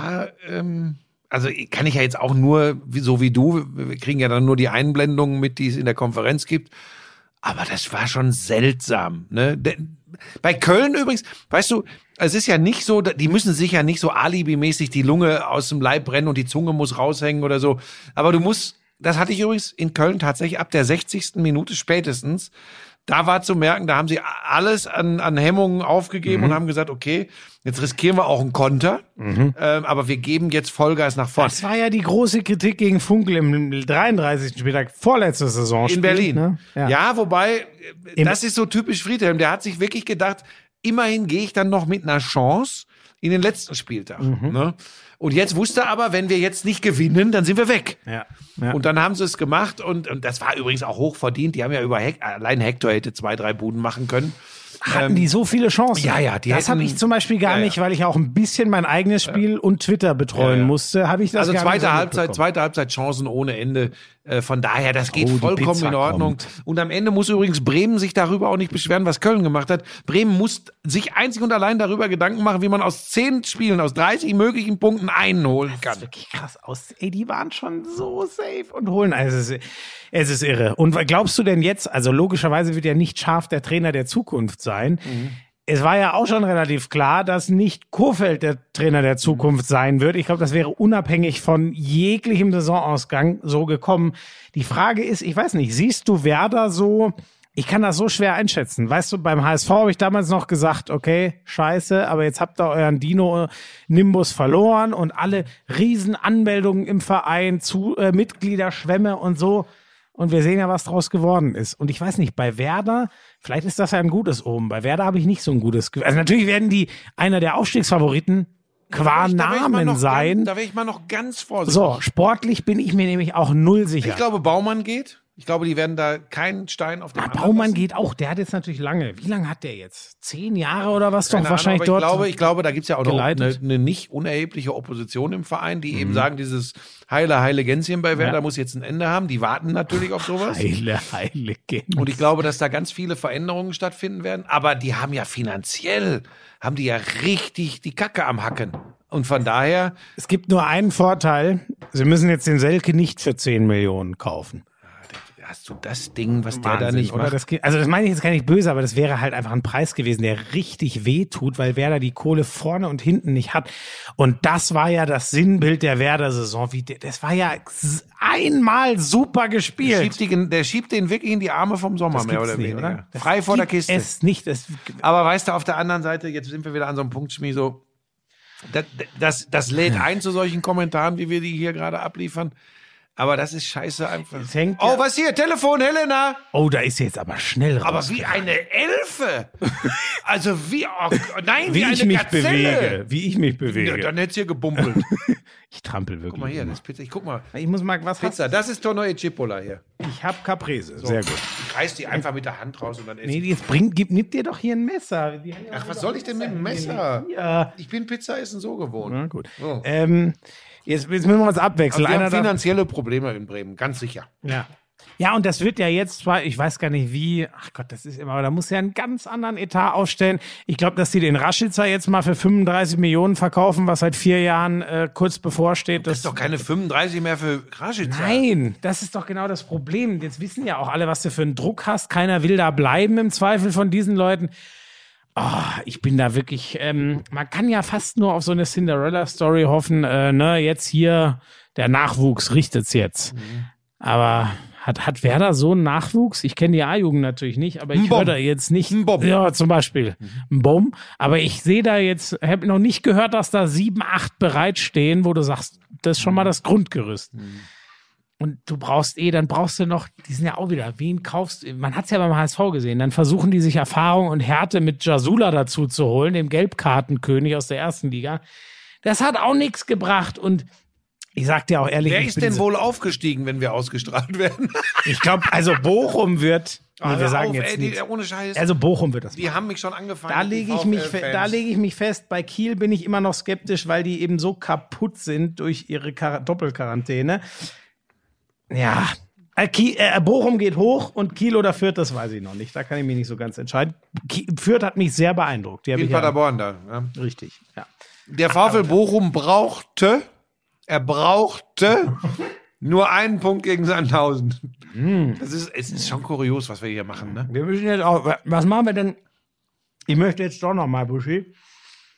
also kann ich ja jetzt auch nur, so wie du, wir kriegen ja dann nur die Einblendungen mit, die es in der Konferenz gibt. Aber das war schon seltsam, ne? Bei Köln übrigens, weißt du, es ist ja nicht so, die müssen sich ja nicht so alibimäßig die Lunge aus dem Leib brennen und die Zunge muss raushängen oder so. Aber du musst, das hatte ich übrigens in Köln tatsächlich ab der 60. Minute spätestens. Da war zu merken, da haben sie alles an Hemmungen aufgegeben und haben gesagt, okay, jetzt riskieren wir auch einen Konter, aber wir geben jetzt Vollgas nach vorne. Das war ja die große Kritik gegen Funkel im 33. Spieltag, vorletzte Saison. In Berlin. Ne? Ja, wobei, das ist so typisch Friedhelm. Der hat sich wirklich gedacht, immerhin gehe ich dann noch mit einer Chance in den letzten Spieltag. Ne? Und jetzt wusste er aber, wenn wir jetzt nicht gewinnen, dann sind wir weg. Ja. Und dann haben sie es gemacht und das war übrigens auch hoch verdient. Die haben ja allein Hector hätte 2, 3 Buden machen können. Hatten die so viele Chancen? Ja, das habe ich zum Beispiel gar nicht, weil ich auch ein bisschen mein eigenes Spiel und Twitter betreuen musste. Habe ich das also gar nicht so zweite Halbzeit Chancen ohne Ende. Von daher, das geht vollkommen in Ordnung. Kommt. Und am Ende muss übrigens Bremen sich darüber auch nicht beschweren, was Köln gemacht hat. Bremen muss sich einzig und allein darüber Gedanken machen, wie man aus 10 Spielen, aus 30 möglichen Punkten einen holen kann. Das ist wirklich krass aus. Ey, die waren schon so safe und holen. Also es ist irre. Und glaubst du denn jetzt, also logischerweise wird ja nicht Scharf der Trainer der Zukunft sein. Es war ja auch schon relativ klar, dass nicht Kohfeldt der Trainer der Zukunft sein wird. Ich glaube, das wäre unabhängig von jeglichem Saisonausgang so gekommen. Die Frage ist, ich weiß nicht, siehst du Werder so, ich kann das so schwer einschätzen. Weißt du, beim HSV habe ich damals noch gesagt, okay, scheiße, aber jetzt habt ihr euren Dino-Nimbus verloren und alle Riesenanmeldungen im Verein zu Mitgliederschwämme und so. Und wir sehen ja, was draus geworden ist. Und ich weiß nicht, bei Werder, vielleicht ist das ja ein gutes Omen. Bei Werder habe ich nicht so ein gutes Gefühl. Also natürlich werden die einer der Aufstiegsfavoriten qua Namen sein. Da wäre ich mal noch ganz vorsichtig. So, sportlich bin ich mir nämlich auch null sicher. Ich glaube, Baumann geht. Ich glaube, die werden da keinen Stein auf den anderen Baumann lassen. geht auch. Der hat jetzt natürlich lange. Wie lange hat der jetzt? 10 Jahre oder was? Keine doch Ahnung, wahrscheinlich aber dort. ich glaube, da gibt's ja auch noch geleitet. eine nicht unerhebliche Opposition im Verein, die eben sagen, dieses heile Gänschen bei Werder muss jetzt ein Ende haben. Die warten natürlich auf sowas. Heile Gänse. Und ich glaube, dass da ganz viele Veränderungen stattfinden werden. Aber die haben ja finanziell, richtig die Kacke am Hacken. Und von daher, Es gibt nur einen Vorteil. Sie müssen jetzt den Selke nicht für 10 Millionen kaufen. hast du das Ding, was der da nicht oder? macht? Das meine ich jetzt gar nicht böse, aber das wäre halt einfach ein Preis gewesen, der richtig wehtut, weil Werder die Kohle vorne und hinten nicht hat. Und das war ja das Sinnbild der Werder-Saison. Das war ja einmal super gespielt. Der schiebt den wirklich in die Arme vom Sommer, mehr oder weniger. Oder? Frei vor der Kiste. Es nicht. Aber weißt du, auf der anderen Seite, jetzt sind wir wieder an so einem Punkt, Schmi, so, das lädt ein zu solchen Kommentaren, wie wir die hier gerade abliefern. Aber das ist scheiße einfach. Oh, was hier? Telefon, Helena! Oh, da ist jetzt aber schnell raus. Aber wie eine Elfe! Also wie wie eine ich mich Gazelle. bewege. Wie ich mich bewege. Ja, dann hätt's hier gebumpelt. Ich trampel wirklich. Guck mal hier, das ist Pizza. Guck mal. Ich muss mal, was hast Pizza, das ist Tonno e Cipolla hier. Ich hab Caprese. Sehr gut. Ich reiß die einfach mit der Hand raus und dann esse Nee, ich. jetzt nimm dir doch hier ein Messer. Ach, was soll ich denn mit dem Messer? Ja. Ich bin Pizza essen so gewohnt. Na gut. So. Jetzt müssen wir uns abwechseln. Also wir haben Einer darf- finanzielle Probleme in Bremen, ganz sicher. Ja, und das wird ja jetzt zwar, ich weiß gar nicht wie, ach Gott, das ist immer, aber da muss ja einen ganz anderen Etat aufstellen. Ich glaube, dass die den Raschitzer jetzt mal für 35 Millionen verkaufen, was seit 4 Jahren kurz bevorsteht. Das ist doch keine 35 mehr für Raschitzer. Nein, das ist doch genau das Problem. Jetzt wissen ja auch alle, was du für einen Druck hast. Keiner will da bleiben im Zweifel von diesen Leuten. Oh, ich bin da wirklich, man kann ja fast nur auf so eine Cinderella-Story hoffen, jetzt hier, der Nachwuchs richtet's jetzt. Aber hat Werder so einen Nachwuchs? Ich kenne die A-Jugend natürlich nicht, aber ich höre da jetzt nicht. Ja, zum Beispiel. Ein Bomb. Aber ich sehe da jetzt, habe noch nicht gehört, dass da 7, 8 bereitstehen, wo du sagst, das ist schon mal das Grundgerüst. Und dann brauchst du noch, die sind ja auch wieder, wen kaufst du? Man hat es ja beim HSV gesehen, dann versuchen die sich Erfahrung und Härte mit Jasula dazu zu holen, dem Gelbkartenkönig aus der ersten Liga. Das hat auch nichts gebracht und ich sag dir auch ehrlich, Wer ist denn wohl aufgestiegen, wenn wir ausgestrahlt werden? Ich glaube, also Bochum wird, wir sagen jetzt nichts. Ohne Scheiß. Also Bochum wird das Die haben mich schon angefangen. Da lege ich mich fest. Bei Kiel bin ich immer noch skeptisch, weil die eben so kaputt sind durch ihre Doppelquarantäne. Ja, Bochum geht hoch und Kiel oder Fürth, das weiß ich noch nicht. Da kann ich mich nicht so ganz entscheiden. Fürth hat mich sehr beeindruckt. Die in Paderborn da. Ja. Richtig, ja. Der VfL Bochum brauchte nur einen Punkt gegen Sandhausen. Es ist schon kurios, was wir hier machen, ne? Wir müssen jetzt auch, was machen wir denn? Ich möchte jetzt doch noch mal, Buschi,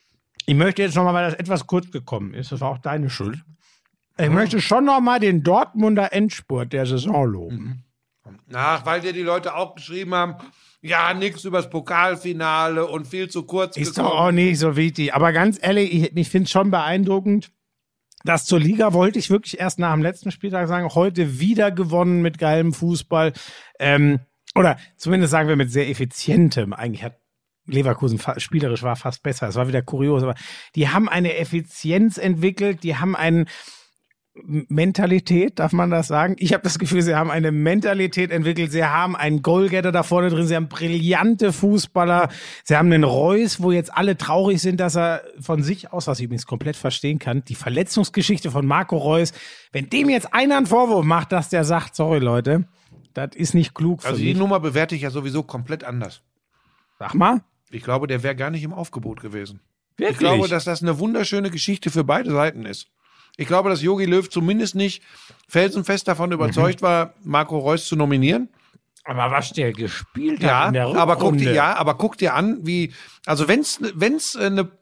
Ich möchte jetzt nochmal, weil das etwas kurz gekommen ist, das war auch deine Schuld. Ich möchte schon nochmal den Dortmunder Endspurt der Saison loben. Ach, weil dir die Leute auch geschrieben haben, ja, nix übers Pokalfinale und viel zu kurz Ist doch auch nicht so wichtig. Aber ganz ehrlich, ich finde es schon beeindruckend, dass zur Liga wollte ich wirklich erst nach dem letzten Spieltag sagen, heute wieder gewonnen mit geilem Fußball. Oder zumindest sagen wir mit sehr effizientem. Eigentlich hat Leverkusen spielerisch war fast besser. Es war wieder kurios, aber die haben eine Effizienz entwickelt, die haben einen Mentalität, darf man das sagen? Ich habe das Gefühl, sie haben eine Mentalität entwickelt, sie haben einen Goalgetter da vorne drin, sie haben brillante Fußballer, sie haben einen Reus, wo jetzt alle traurig sind, dass er von sich aus, was ich übrigens komplett verstehen kann, die Verletzungsgeschichte von Marco Reus, wenn dem jetzt einer einen Vorwurf macht, dass der sagt, sorry Leute, das ist nicht klug für Also mich. die Nummer bewerte ich ja sowieso komplett anders. Sag mal. Ich glaube, der wäre gar nicht im Aufgebot gewesen. Wirklich? Ich glaube, dass das eine wunderschöne Geschichte für beide Seiten ist. Ich glaube, dass Jogi Löw zumindest nicht felsenfest davon überzeugt war, Marco Reus zu nominieren. Aber was der gespielt hat in der Rückrunde. Aber guck dir an, wie, also wenn's eine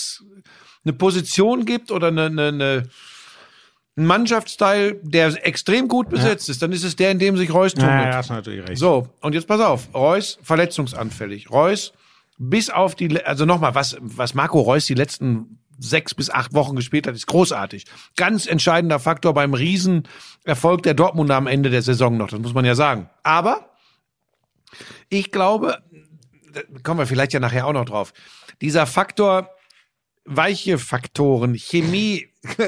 Position gibt oder ein Mannschaftsteil, der extrem gut besetzt ist, dann ist es der, in dem sich Reus tummelt. Ja, hast du natürlich recht. So, und jetzt pass auf, Reus verletzungsanfällig. Reus bis auf also nochmal, was Marco Reus die letzten 6 bis 8 Wochen gespielt hat, ist großartig. Ganz entscheidender Faktor beim Riesenerfolg der Dortmunder am Ende der Saison noch, das muss man ja sagen. Aber ich glaube, da kommen wir vielleicht ja nachher auch noch drauf, dieser Faktor, weiche Faktoren, Chemie.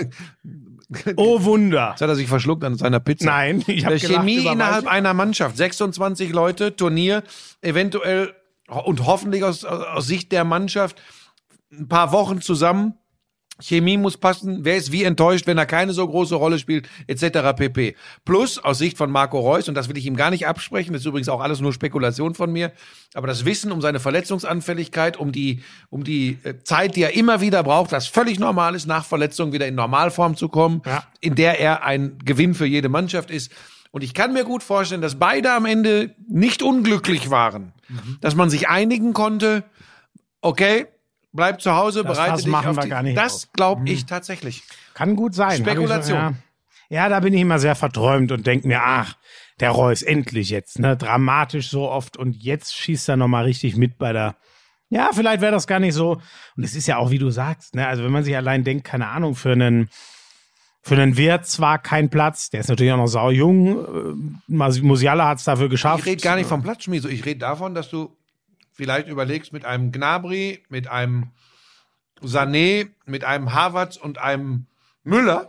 Oh Wunder. Jetzt hat er sich verschluckt an seiner Pizza. Nein, ich habe Chemie innerhalb einer Mannschaft, 26 Leute, Turnier, eventuell und hoffentlich aus Sicht der Mannschaft ein paar Wochen zusammen. Chemie muss passen. Wer ist wie enttäuscht, wenn er keine so große Rolle spielt, etc. pp. Plus, aus Sicht von Marco Reus, und das will ich ihm gar nicht absprechen, das ist übrigens auch alles nur Spekulation von mir, aber das Wissen um seine Verletzungsanfälligkeit, um die Zeit, die er immer wieder braucht, was völlig normal ist, nach Verletzung wieder in Normalform zu kommen, in der er ein Gewinn für jede Mannschaft ist. Und ich kann mir gut vorstellen, dass beide am Ende nicht unglücklich waren, dass man sich einigen konnte, okay, bleib zu Hause, bereite dich auf die... Das glaube ich tatsächlich. Kann gut sein. Spekulation. Ja, da bin ich immer sehr verträumt und denke mir, ach, der Reus, endlich jetzt, ne? Dramatisch so oft und jetzt schießt er nochmal richtig mit bei der... Ja, vielleicht wäre das gar nicht so. Und es ist ja auch, wie du sagst, ne? Also wenn man sich allein denkt, keine Ahnung, für einen Wirt zwar kein Platz, der ist natürlich auch noch saujung, Musiala hat es dafür geschafft. Ich rede gar nicht vom Platz, Schmieso. Ich rede davon, dass du vielleicht überlegst, mit einem Gnabry, mit einem Sané, mit einem Havertz und einem Müller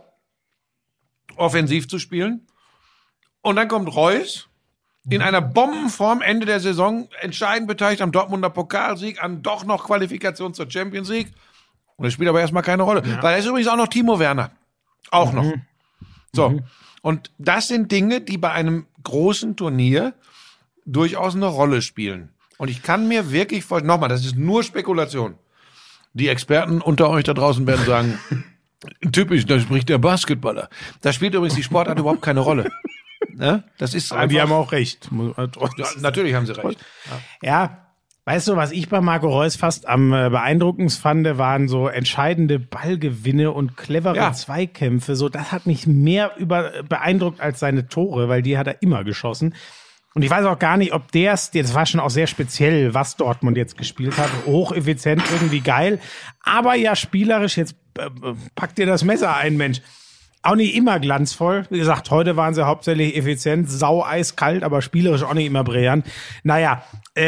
offensiv zu spielen. Und dann kommt Reus in einer Bombenform Ende der Saison, entscheidend beteiligt am Dortmunder Pokalsieg, an doch noch Qualifikation zur Champions League. Und das spielt aber erstmal keine Rolle. Ja. Weil da ist übrigens auch noch Timo Werner. Auch noch. So. Und das sind Dinge, die bei einem großen Turnier durchaus eine Rolle spielen. Und ich kann mir wirklich vorstellen, nochmal, das ist nur Spekulation. Die Experten unter euch da draußen werden sagen, typisch, da spricht der Basketballer. Da spielt übrigens die Sportart überhaupt keine Rolle. Ne? Das ist aber die haben auch recht. Ja, natürlich haben sie recht. Ja, weißt du, was ich bei Marco Reus fast am beeindruckendsten fand, waren so entscheidende Ballgewinne und clevere Zweikämpfe. So, das hat mich mehr beeindruckt als seine Tore, weil die hat er immer geschossen. Und ich weiß auch gar nicht, ob das war schon auch sehr speziell, was Dortmund jetzt gespielt hat. Hocheffizient, irgendwie geil. Aber ja, spielerisch, jetzt packt dir das Messer ein, Mensch. Auch nicht immer glanzvoll. Wie gesagt, heute waren sie hauptsächlich effizient, eiskalt, aber spielerisch auch nicht immer brillant. Naja,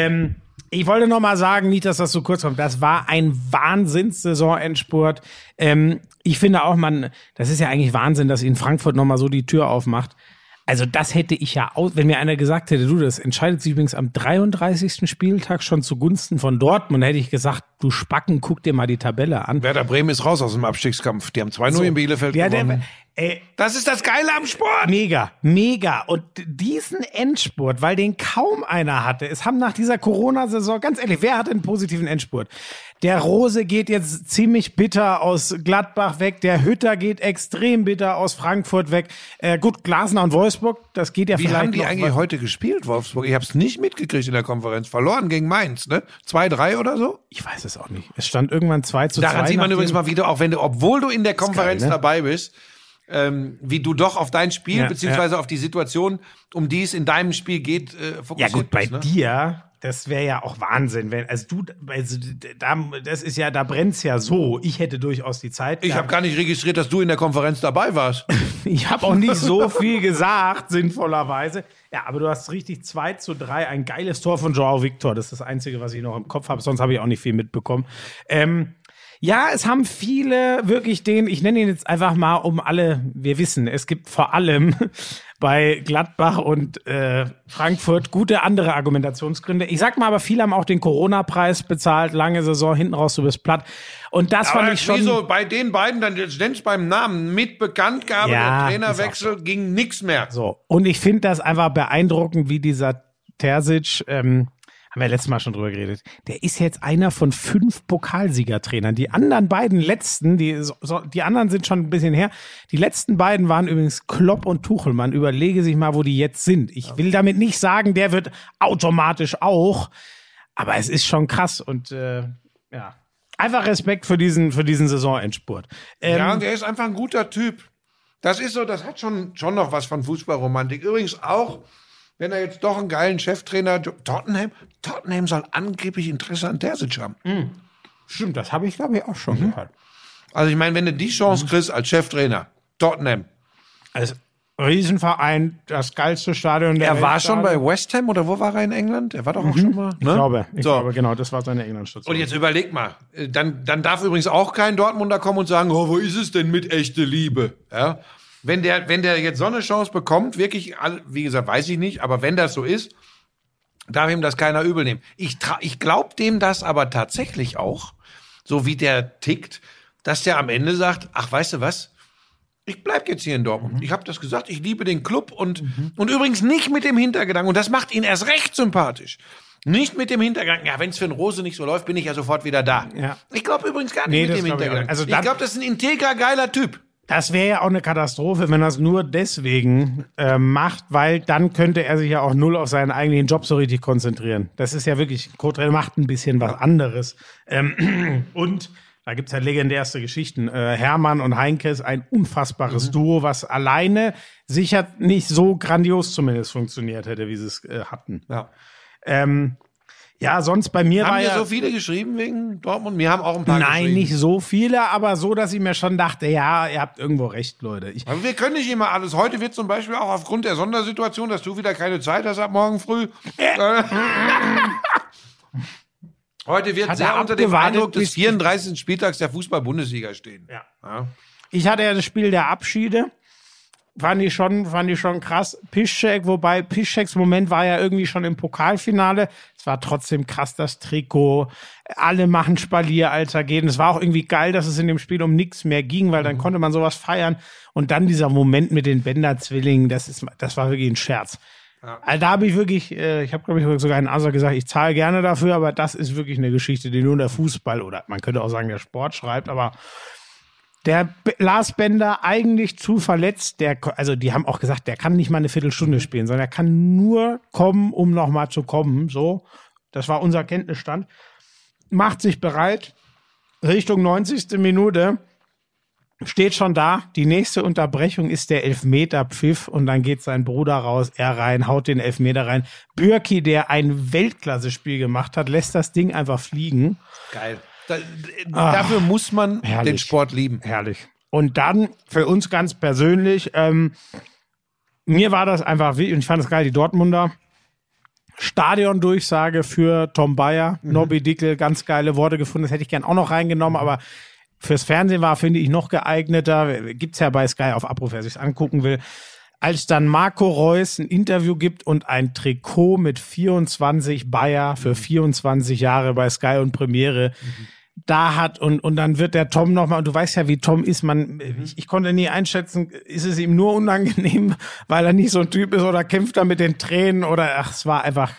ich wollte noch mal sagen, nicht, dass das so kurz kommt. Das war ein Wahnsinns-Saisonendspurt. Ich finde auch, das ist ja eigentlich Wahnsinn, dass in Frankfurt noch mal so die Tür aufmacht. Also das hätte ich ja wenn mir einer gesagt hätte, das entscheidet sich übrigens am 33. Spieltag schon zugunsten von Dortmund, hätte ich gesagt, du Spacken, guck dir mal die Tabelle an. Werder Bremen ist raus aus dem Abstiegskampf. Die haben 2-0 in Bielefeld gewonnen. Das ist das Geile am Sport. Mega, mega. Und diesen Endspurt, weil den kaum einer hatte, es haben nach dieser Corona-Saison, ganz ehrlich, wer hat einen positiven Endspurt? Der Rose geht jetzt ziemlich bitter aus Gladbach weg, der Hütter geht extrem bitter aus Frankfurt weg. Gut, Glasner und Wolfsburg, das geht ja Wie vielleicht haben die noch. eigentlich heute gespielt, Wolfsburg? Ich habe es nicht mitgekriegt in der Konferenz. Verloren gegen Mainz, ne? 2-3 oder so? Ich weiß es auch nicht. Es stand irgendwann 2:2. Daran sieht man nachdem- übrigens mal wieder, auch wenn du, obwohl du in der Konferenz geil, ne? dabei bist, wie du doch auf dein Spiel, Ja, beziehungsweise auf die Situation, um die es in deinem Spiel geht, Ja fokussiert gut, bei bist, ne? dir, das wäre ja auch Wahnsinn, wenn, das ist ja, da brennt's ja so. Ich hätte durchaus die Zeit. Ich habe gar nicht registriert, dass du in der Konferenz dabei warst. Ich habe auch nicht so viel gesagt, sinnvollerweise. Ja, aber du hast richtig 2:3, ein geiles Tor von Joao Victor. Das ist das Einzige, was ich noch im Kopf habe. Sonst habe ich auch nicht viel mitbekommen. Ja, es haben viele wirklich ich nenne ihn jetzt einfach mal wir wissen, es gibt vor allem bei Gladbach und Frankfurt gute andere Argumentationsgründe. Ich sag mal, aber viele haben auch den Corona-Preis bezahlt, lange Saison, hinten raus, du bist platt. Und das fand ich schon... Wieso bei den beiden, dann nennst beim Namen, mit Bekanntgabe Ja, der Trainerwechsel ging nix mehr. So, und ich finde das einfach beeindruckend, wie dieser Terzic, haben wir letztes Mal schon drüber geredet, der ist jetzt einer von 5 Pokalsiegertrainern. Die anderen beiden letzten, die anderen sind schon ein bisschen her, die letzten beiden waren übrigens Klopp und Tuchel. Man überlege sich mal, wo die jetzt sind. Ich will damit nicht sagen, der wird automatisch auch, aber es ist schon krass und ja, einfach Respekt für diesen Saisonendspurt. Ja, und er ist einfach ein guter Typ. Das ist so, das hat schon noch was von Fußballromantik. Übrigens auch, wenn er jetzt doch einen geilen Cheftrainer, Tottenham soll angeblich Interesse an Terzic haben. Stimmt, das habe ich, glaube ich, auch schon gehört. Also ich meine, wenn du die Chance kriegst als Cheftrainer, Tottenham. Also Riesenverein, das geilste Stadion der Welt. Er war schon bei West Ham oder wo war er in England? Er war doch auch schon mal. Ne? Ich glaube, genau, das war seine England-Station. Und jetzt überleg mal, dann darf übrigens auch kein Dortmunder kommen und sagen, oh, wo ist es denn mit echte Liebe? Ja? Wenn der jetzt so eine Chance bekommt, wirklich, wie gesagt, weiß ich nicht, aber wenn das so ist, darf ihm das keiner übel nehmen. Ich glaube dem das aber tatsächlich auch, so wie der tickt, dass der am Ende sagt, ach, weißt du was? Ich bleib jetzt hier in Dortmund. Ich habe das gesagt, ich liebe den Club und übrigens nicht mit dem Hintergedanken, und das macht ihn erst recht sympathisch. Nicht mit dem Hintergedanken, ja, wenn es für einen Rose nicht so läuft, bin ich ja sofort wieder da. Ja. Ich glaube übrigens gar Nee, nicht mit das dem glaub ich auch Hintergedanken. nicht. Also Ich glaube, das ist ein integrer, geiler Typ. Das wäre ja auch eine Katastrophe, wenn er es nur deswegen macht, weil dann könnte er sich ja auch null auf seinen eigentlichen Job so richtig konzentrieren. Das ist ja wirklich, Co-Trainer macht ein bisschen was anderes. Und da gibt's ja legendärste Geschichten. Hermann und Heinke ist ein unfassbares Duo, was alleine sicher nicht so grandios zumindest funktioniert hätte, wie sie es hatten. Ja. Ja, sonst bei mir Haben war dir ja... so viele geschrieben wegen Dortmund? Wir haben auch ein paar Nein, geschrieben. nicht so viele, aber so, dass ich mir schon dachte, ja, ihr habt irgendwo recht, Leute. Aber wir können nicht immer alles. Heute wird zum Beispiel auch aufgrund der Sondersituation, dass du wieder keine Zeit hast ab morgen früh. Heute wird Hat sehr er unter dem abgewartet, Eindruck des bis- 34. Spieltags der Fußball-Bundesliga stehen. Ja. Ich hatte ja das Spiel der Abschiede. Fand ich schon krass. Piszczek, wobei Piszczeks Moment war ja irgendwie schon im Pokalfinale. Es war trotzdem krass, das Trikot. Alle machen Spalier, Alter, gehen. Es war auch irgendwie geil, dass es in dem Spiel um nichts mehr ging, weil dann konnte man sowas feiern. Und dann dieser Moment mit den Bender-Zwillingen, das war wirklich ein Scherz. Ja. Also da habe ich wirklich, ich habe, glaube ich, sogar in Asa gesagt, ich zahle gerne dafür, aber das ist wirklich eine Geschichte, die nur der Fußball oder man könnte auch sagen, der Sport schreibt, aber der Lars Bender eigentlich zu verletzt, also die haben auch gesagt, der kann nicht mal eine Viertelstunde spielen, sondern er kann nur kommen, um nochmal zu kommen, so. Das war unser Kenntnisstand. Macht sich bereit, Richtung 90. Minute, steht schon da, die nächste Unterbrechung ist der Elfmeterpfiff und dann geht sein Bruder raus, er rein, haut den Elfmeter rein. Bürki, der ein Weltklasse-Spiel gemacht hat, lässt das Ding einfach fliegen. Geil. Dafür muss man herrlich. den Sport lieben. Herrlich. Und dann für uns ganz persönlich, mir war das einfach wichtig und ich fand es geil, die Dortmunder Stadiondurchsage für Tom Bayer, Nobby Dickel, ganz geile Worte gefunden, das hätte ich gern auch noch reingenommen, aber fürs Fernsehen war, finde ich, noch geeigneter. Gibt's ja bei Sky auf Abruf, wer sich's angucken will. Als dann Marco Reus ein Interview gibt und ein Trikot mit 24 Bayer für 24 Jahre bei Sky und Premiere da hat und dann wird der Tom nochmal, und du weißt ja, wie Tom ist, ich konnte nie einschätzen, ist es ihm nur unangenehm, weil er nicht so ein Typ ist oder kämpft er mit den Tränen oder das war einfach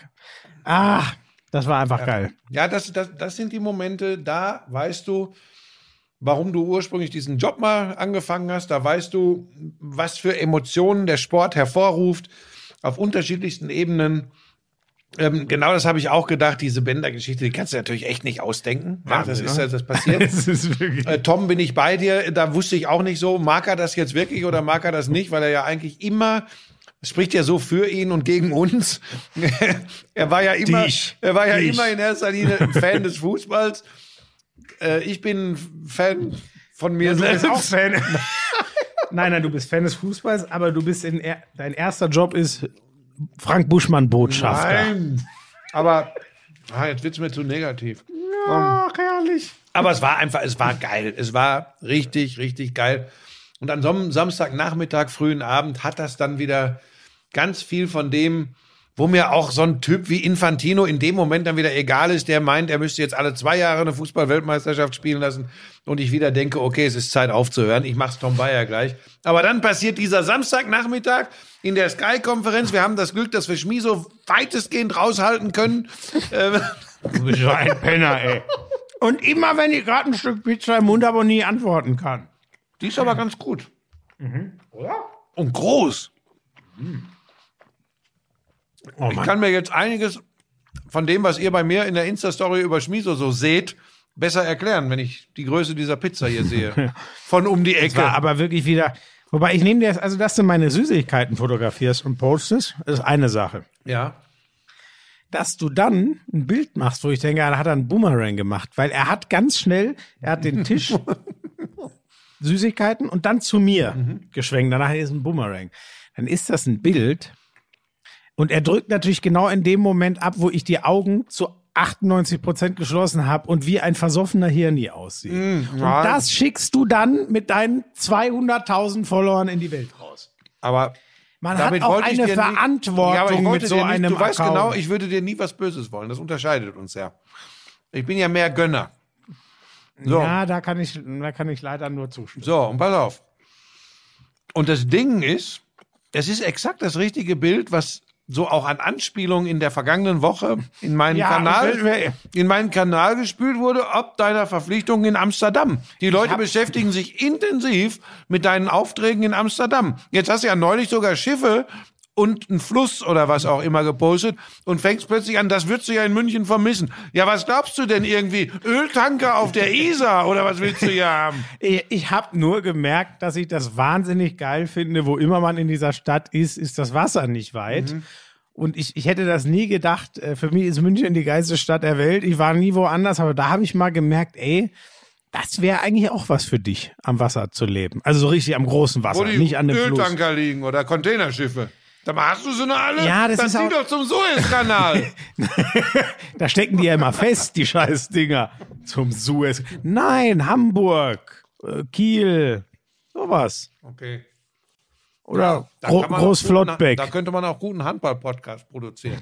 geil. Ja, das sind die Momente, da weißt du, warum du ursprünglich diesen Job mal angefangen hast. Da weißt du, was für Emotionen der Sport hervorruft, auf unterschiedlichsten Ebenen. Genau das habe ich auch gedacht, diese Bender-Geschichte, die kannst du natürlich echt nicht ausdenken. Ja, das ist das passiert. Das ist wirklich Tom, bin ich bei dir, da wusste ich auch nicht so, mag er das jetzt wirklich oder mag er das nicht, weil er ja eigentlich immer, es spricht ja so für ihn und gegen uns. Er war ja immer in erster Linie ein Fan des Fußballs. Ich bin Fan von mir Du bist selbst. auch Fan. Nein, du bist Fan des Fußballs, aber du bist dein erster Job ist Frank Buschmann Botschafter. Nein. Aber jetzt wird's mir zu negativ. Ach, herrlich. Aber es war geil. Es war richtig, richtig geil. Und an so einem Samstagnachmittag, frühen Abend hat das dann wieder ganz viel von dem, wo mir auch so ein Typ wie Infantino in dem Moment dann wieder egal ist, der meint, er müsste jetzt alle 2 Jahre eine Fußball-Weltmeisterschaft spielen lassen und ich wieder denke, okay, es ist Zeit aufzuhören, ich mach's Tom Bayer gleich. Aber dann passiert dieser Samstagnachmittag in der Sky-Konferenz, wir haben das Glück, dass wir Schmieso weitestgehend raushalten können. Du bist so ein Penner, ey. Und immer, wenn ich gerade ein Stück Pizza im Mund habe und nie antworten kann. Die ist aber ganz gut. Oder? Und groß. Oh, Ich kann mir jetzt einiges von dem, was ihr bei mir in der Insta-Story über Schmieso so seht, besser erklären, wenn ich die Größe dieser Pizza hier sehe. Von um die Ecke. war aber wirklich wieder. Wobei ich nehme dir jetzt, also dass du meine Süßigkeiten fotografierst und postest, ist eine Sache. Ja. Dass du dann ein Bild machst, wo ich denke, er hat einen Boomerang gemacht, weil er hat ganz schnell, er hat den Tisch Süßigkeiten und dann zu mir geschwenkt. Danach ist ein Boomerang. Dann ist das ein Bild und er drückt natürlich genau in dem Moment ab, wo ich die Augen zu 98% geschlossen habe und wie ein versoffener Hirni aussieht. Und das schickst du dann mit deinen 200.000 Followern in die Welt raus. Aber Man damit hat auch wollte ich eine dir nicht- Verantwortung Ja, aber ich mit wollte so dir nicht, einem du weißt Account. genau, ich würde dir nie was Böses wollen. Das unterscheidet uns ja. Ich bin ja mehr Gönner. So. Ja, da kann ich leider nur zustimmen. So, und pass auf. Und das Ding ist, es ist exakt das richtige Bild, was so auch an Anspielungen in der vergangenen Woche in meinen Kanal gespült wurde, ob deiner Verpflichtung in Amsterdam. Die Leute beschäftigen sich intensiv mit deinen Aufträgen in Amsterdam. Jetzt hast du ja neulich sogar Schiffe und einen Fluss oder was auch immer gepostet und fängst plötzlich an, das würdest du ja in München vermissen. Ja, was glaubst du denn irgendwie? Öltanker auf der Isar oder was willst du hier haben? Ich habe nur gemerkt, dass ich das wahnsinnig geil finde, wo immer man in dieser Stadt ist das Wasser nicht weit. Und ich hätte das nie gedacht. Für mich ist München die geilste Stadt der Welt. Ich war nie woanders, aber da habe ich mal gemerkt, das wäre eigentlich auch was für dich, am Wasser zu leben. Also so richtig am großen Wasser, Wo die nicht an dem Fluss. Öltanker liegen oder Containerschiffe. Sag mal, hast du so eine alle? Ja, das Dann ist zieh auch- doch zum Suezkanal. Da stecken die ja immer fest, die scheiß Dinger. Zum Suez. Nein, Hamburg, Kiel, sowas. Okay. Oder Da kann man auch Großflottbeck. Da könnte man auch guten Handball-Podcast produzieren.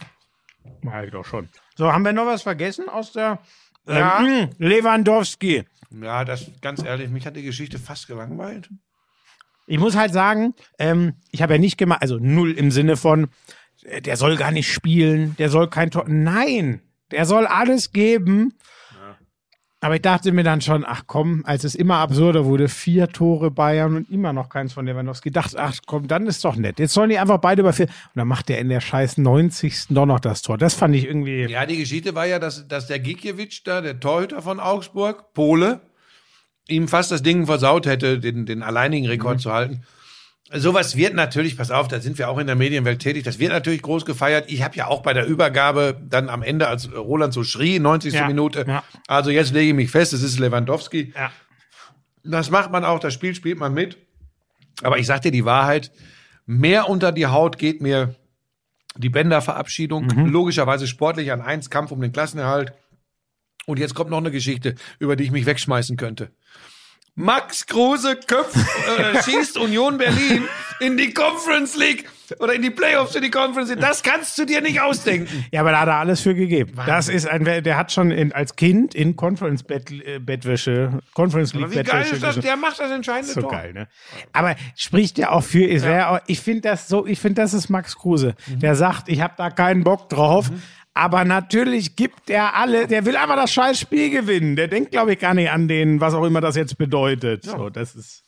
Mach ich doch schon. So, haben wir noch was vergessen aus der Ja. Lewandowski? Ja, das ganz ehrlich, mich hat die Geschichte fast gelangweilt. Ich muss halt sagen, ich habe ja nicht gemacht, also null im Sinne von, der soll gar nicht spielen, der soll kein Tor. Nein, der soll alles geben. Aber ich dachte mir dann schon, ach komm, als es immer absurder wurde, 4 Tore Bayern und immer noch keins von Lewandowski. Dachte, ach komm, dann ist doch nett. Jetzt sollen die einfach beide über 4. Und dann macht der in der scheiß 90. doch noch das Tor. Das fand ich irgendwie. Ja, die Geschichte war ja, dass der Gikiewicz da, der Torhüter von Augsburg, Pole, ihm fast das Ding versaut hätte, den alleinigen Rekord zu halten. Sowas wird natürlich, pass auf, da sind wir auch in der Medienwelt tätig, das wird natürlich groß gefeiert. Ich habe ja auch bei der Übergabe dann am Ende, als Roland so schrie, 90. Ja, Minute, ja. also jetzt lege ich mich fest, es ist Lewandowski. Ja. Das macht man auch, das Spiel spielt man mit. Aber ich sag dir die Wahrheit, mehr unter die Haut geht mir die Bender-Verabschiedung, logischerweise sportlich an 1, Kampf um den Klassenerhalt. Und jetzt kommt noch eine Geschichte, über die ich mich wegschmeißen könnte. Max Kruse schießt Union Berlin in die Conference League oder in die Playoffs für die Conference League. Das kannst du dir nicht ausdenken. Ja, aber da hat er alles für gegeben. Das ist der hat schon als Kind in Bettwäsche, Conference League Aber wie geil Bettwäsche ist das? gespielt. Der macht das entscheidende So Tor. geil, ne? Aber spricht ja auch für Israel. Ich finde, das ist Max Kruse. Der sagt, ich habe da keinen Bock drauf. Aber natürlich gibt er der will einfach das scheiß Spiel gewinnen. Der denkt, glaube ich, gar nicht an den, was auch immer das jetzt bedeutet. So, das ist.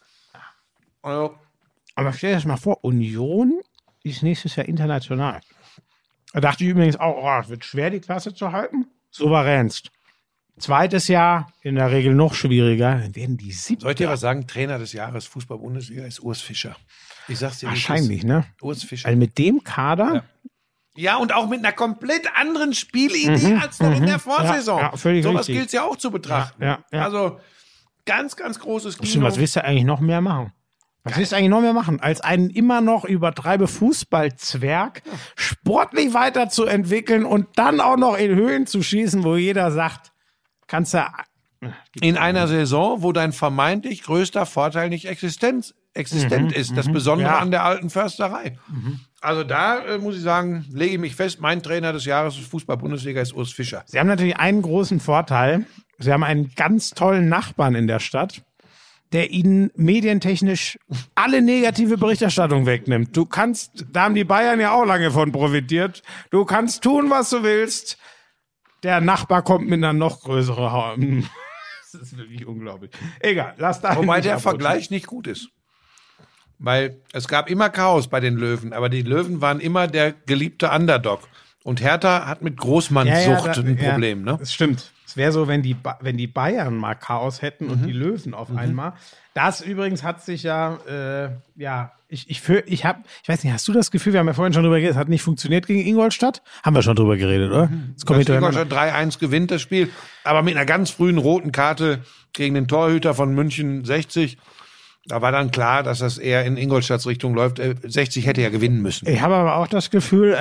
Also, Aber stell dir das mal vor, Union ist nächstes Jahr international. Da dachte ich übrigens auch, es wird schwer, die Klasse zu halten. Souveränst. Zweites Jahr in der Regel noch schwieriger. Dann werden die 7. Soll ich dir was sagen? Trainer des Jahres Fußball-Bundesliga ist Urs Fischer. Ich sag's dir. Wahrscheinlich, ne? Urs Fischer. Also mit dem Kader. Ja, und auch mit einer komplett anderen Spielidee als noch in der Vorsaison. Ja, völlig Sowas richtig. gilt es ja auch zu betrachten. Ja. Also ganz, ganz großes Kino. Stimmt, was willst du eigentlich noch mehr machen? Was willst du eigentlich noch mehr machen, als einen immer noch übertreibe Fußballzwerg sportlich weiterzuentwickeln und dann auch noch in Höhen zu schießen, wo jeder sagt, kannst du. In einer Saison, wo dein vermeintlich größter Vorteil nicht existent ist. Das Besondere an der alten Försterei. Also da muss ich sagen, lege ich mich fest, mein Trainer des Jahres Fußball-Bundesliga ist Urs Fischer. Sie haben natürlich einen großen Vorteil. Sie haben einen ganz tollen Nachbarn in der Stadt, der ihnen medientechnisch alle negative Berichterstattung wegnimmt. Da haben die Bayern ja auch lange von profitiert. Du kannst tun, was du willst. Der Nachbar kommt mit einer noch größeren. Das ist wirklich unglaublich. Egal, lass da. Wobei der Vergleich nicht gut ist. Weil es gab immer Chaos bei den Löwen, aber die Löwen waren immer der geliebte Underdog. Und Hertha hat mit Großmannssucht ein Problem, ne? Das stimmt. Es wäre so, wenn die Bayern mal Chaos hätten und die Löwen auf einmal. Das übrigens hat sich ich weiß nicht, hast du das Gefühl, wir haben ja vorhin schon drüber geredet, es hat nicht funktioniert gegen Ingolstadt? Haben wir schon drüber geredet, oder? Dass Ingolstadt 3-1 gewinnt das Spiel, aber mit einer ganz frühen roten Karte gegen den Torhüter von München 60. Da war dann klar, dass das eher in Ingolstadts Richtung läuft. 60 hätte ja gewinnen müssen. Ich habe aber auch das Gefühl,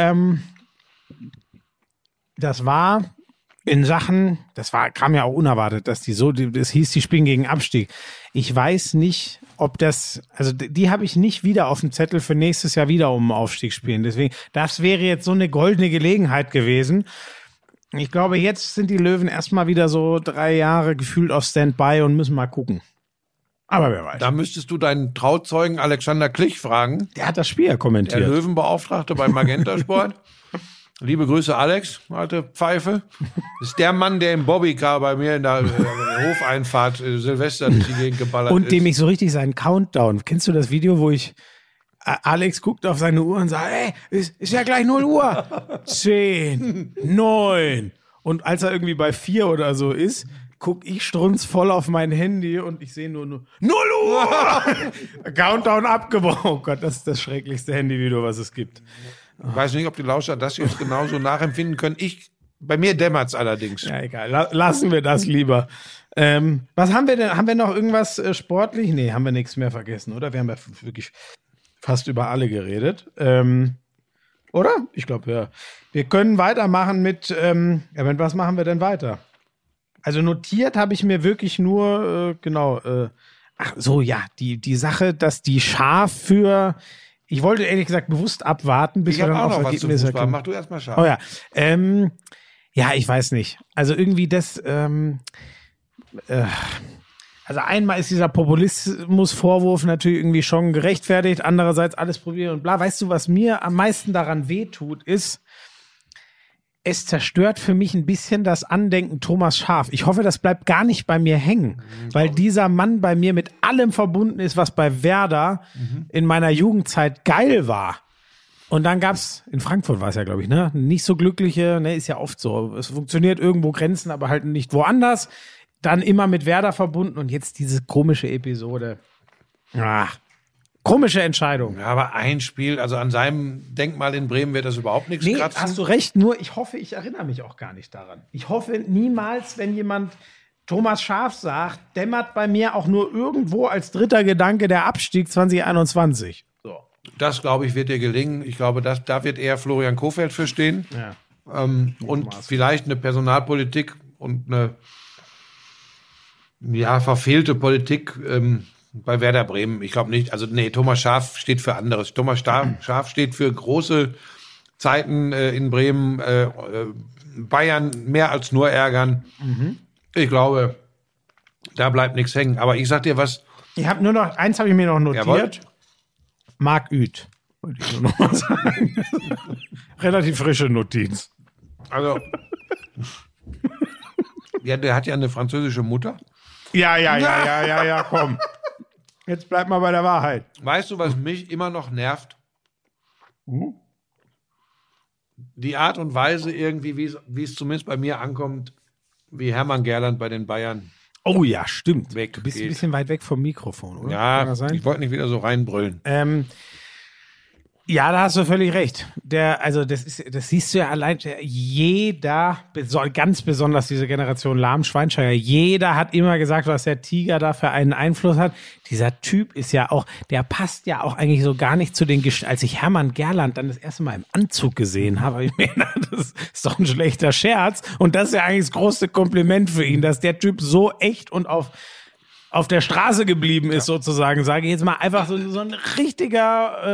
das war in Sachen, kam ja auch unerwartet, dass das hieß, die spielen gegen Abstieg. Ich weiß nicht, ob die habe ich nicht wieder auf dem Zettel für nächstes Jahr wieder um den Aufstieg spielen. Deswegen, das wäre jetzt so eine goldene Gelegenheit gewesen. Ich glaube, jetzt sind die Löwen erstmal wieder so 3 Jahre gefühlt auf Standby und müssen mal gucken. Aber wer weiß. Da müsstest du deinen Trauzeugen Alexander Klich fragen. Der hat das Spiel ja kommentiert. Der Löwenbeauftragte bei Magenta Sport. Liebe Grüße, Alex, alte Pfeife. Das ist der Mann, der im Bobbycar bei mir in der Hofeinfahrt Silvester durch die Gegend geballert ist. Und dem ich so richtig seinen Countdown. Kennst du das Video, wo Alex guckt auf seine Uhr und sagt, ey, ist ja gleich 0 Uhr. 10, 9. Und als er irgendwie bei 4 oder so ist, guck ich strunzvoll auf mein Handy und ich sehe nur 0 Uhr. Countdown abgebrochen. Oh Gott, das ist das schrecklichste Handyvideo, was es gibt. Ich weiß nicht, ob die Lauscher das jetzt genauso nachempfinden können. Bei mir dämmert's allerdings. Ja, egal. Lassen wir das lieber. Was haben wir denn? Haben wir noch irgendwas sportlich? Nee, haben wir nichts mehr vergessen, oder? Wir haben ja wirklich fast über alle geredet. Oder? Ich glaube, ja. Wir können weitermachen mit, was machen wir denn weiter? Also notiert habe ich mir wirklich nur, die Sache, dass die Schaf ich wollte ehrlich gesagt bewusst abwarten, bis ich habe dann auch noch was zu Ergebnisse Fußball. kommen. Mach du erst mal Schaf. Oh ja. Ja, ich weiß nicht. Also irgendwie also einmal ist dieser Populismusvorwurf natürlich irgendwie schon gerechtfertigt, andererseits alles probieren und bla. Weißt du, was mir am meisten daran wehtut, ist, es zerstört für mich ein bisschen das Andenken Thomas Schaaf. Ich hoffe, das bleibt gar nicht bei mir hängen, weil dieser Mann bei mir mit allem verbunden ist, was bei Werder in meiner Jugendzeit geil war. Und dann gab's, in Frankfurt war es ja, glaube ich, ne, nicht so glückliche, ne, ist ja oft so. Es funktioniert irgendwo Grenzen, aber halt nicht woanders. Dann immer mit Werder verbunden und jetzt diese komische Episode. Komische Entscheidung. Ja, aber ein Spiel, also an seinem Denkmal in Bremen wird das überhaupt nichts kratzen. Hast du recht, nur ich hoffe, ich erinnere mich auch gar nicht daran. Ich hoffe niemals, wenn jemand Thomas Schaaf sagt, dämmert bei mir auch nur irgendwo als dritter Gedanke der Abstieg 2021. So. Das, glaube ich, wird dir gelingen. Ich glaube, da wird eher Florian Kohfeldt für stehen. Ja. Und vielleicht eine Personalpolitik und eine verfehlte Politik bei Werder Bremen. Ich glaube nicht. Also nee, Thomas Schaaf steht für anderes. Thomas Schaaf steht für große Zeiten in Bremen. Bayern mehr als nur ärgern. Ich glaube, da bleibt nichts hängen. Aber ich sag dir was. Ich habe nur noch, eins habe ich mir noch notiert. Jawohl. Marc Uth. Wollte ich nur noch mal sagen. Relativ frische Notiz. Also, ja, der hat ja eine französische Mutter. Ja, komm. Jetzt bleib mal bei der Wahrheit. Weißt du, was mich immer noch nervt? die Art und Weise irgendwie, wie es zumindest bei mir ankommt, wie Hermann Gerland bei den Bayern Oh ja, stimmt. weggeht. Du bist ein bisschen weit weg vom Mikrofon, oder? Kann Ja, das sein? ich wollte nicht wieder so reinbrüllen. Ja, da hast du völlig recht. Das siehst du ja allein, ganz besonders diese Generation Lahm-Schweinsteiger, jeder hat immer gesagt, was der Tiger da für einen Einfluss hat. Dieser Typ ist ja auch, der passt ja auch eigentlich so gar nicht zu den als ich Hermann Gerland dann das erste Mal im Anzug gesehen habe, habe ich mir gedacht, das ist doch ein schlechter Scherz. Und das ist ja eigentlich das große Kompliment für ihn, dass der Typ so echt und auf der Straße geblieben ist, sozusagen, sage ich jetzt mal, einfach so ein richtiger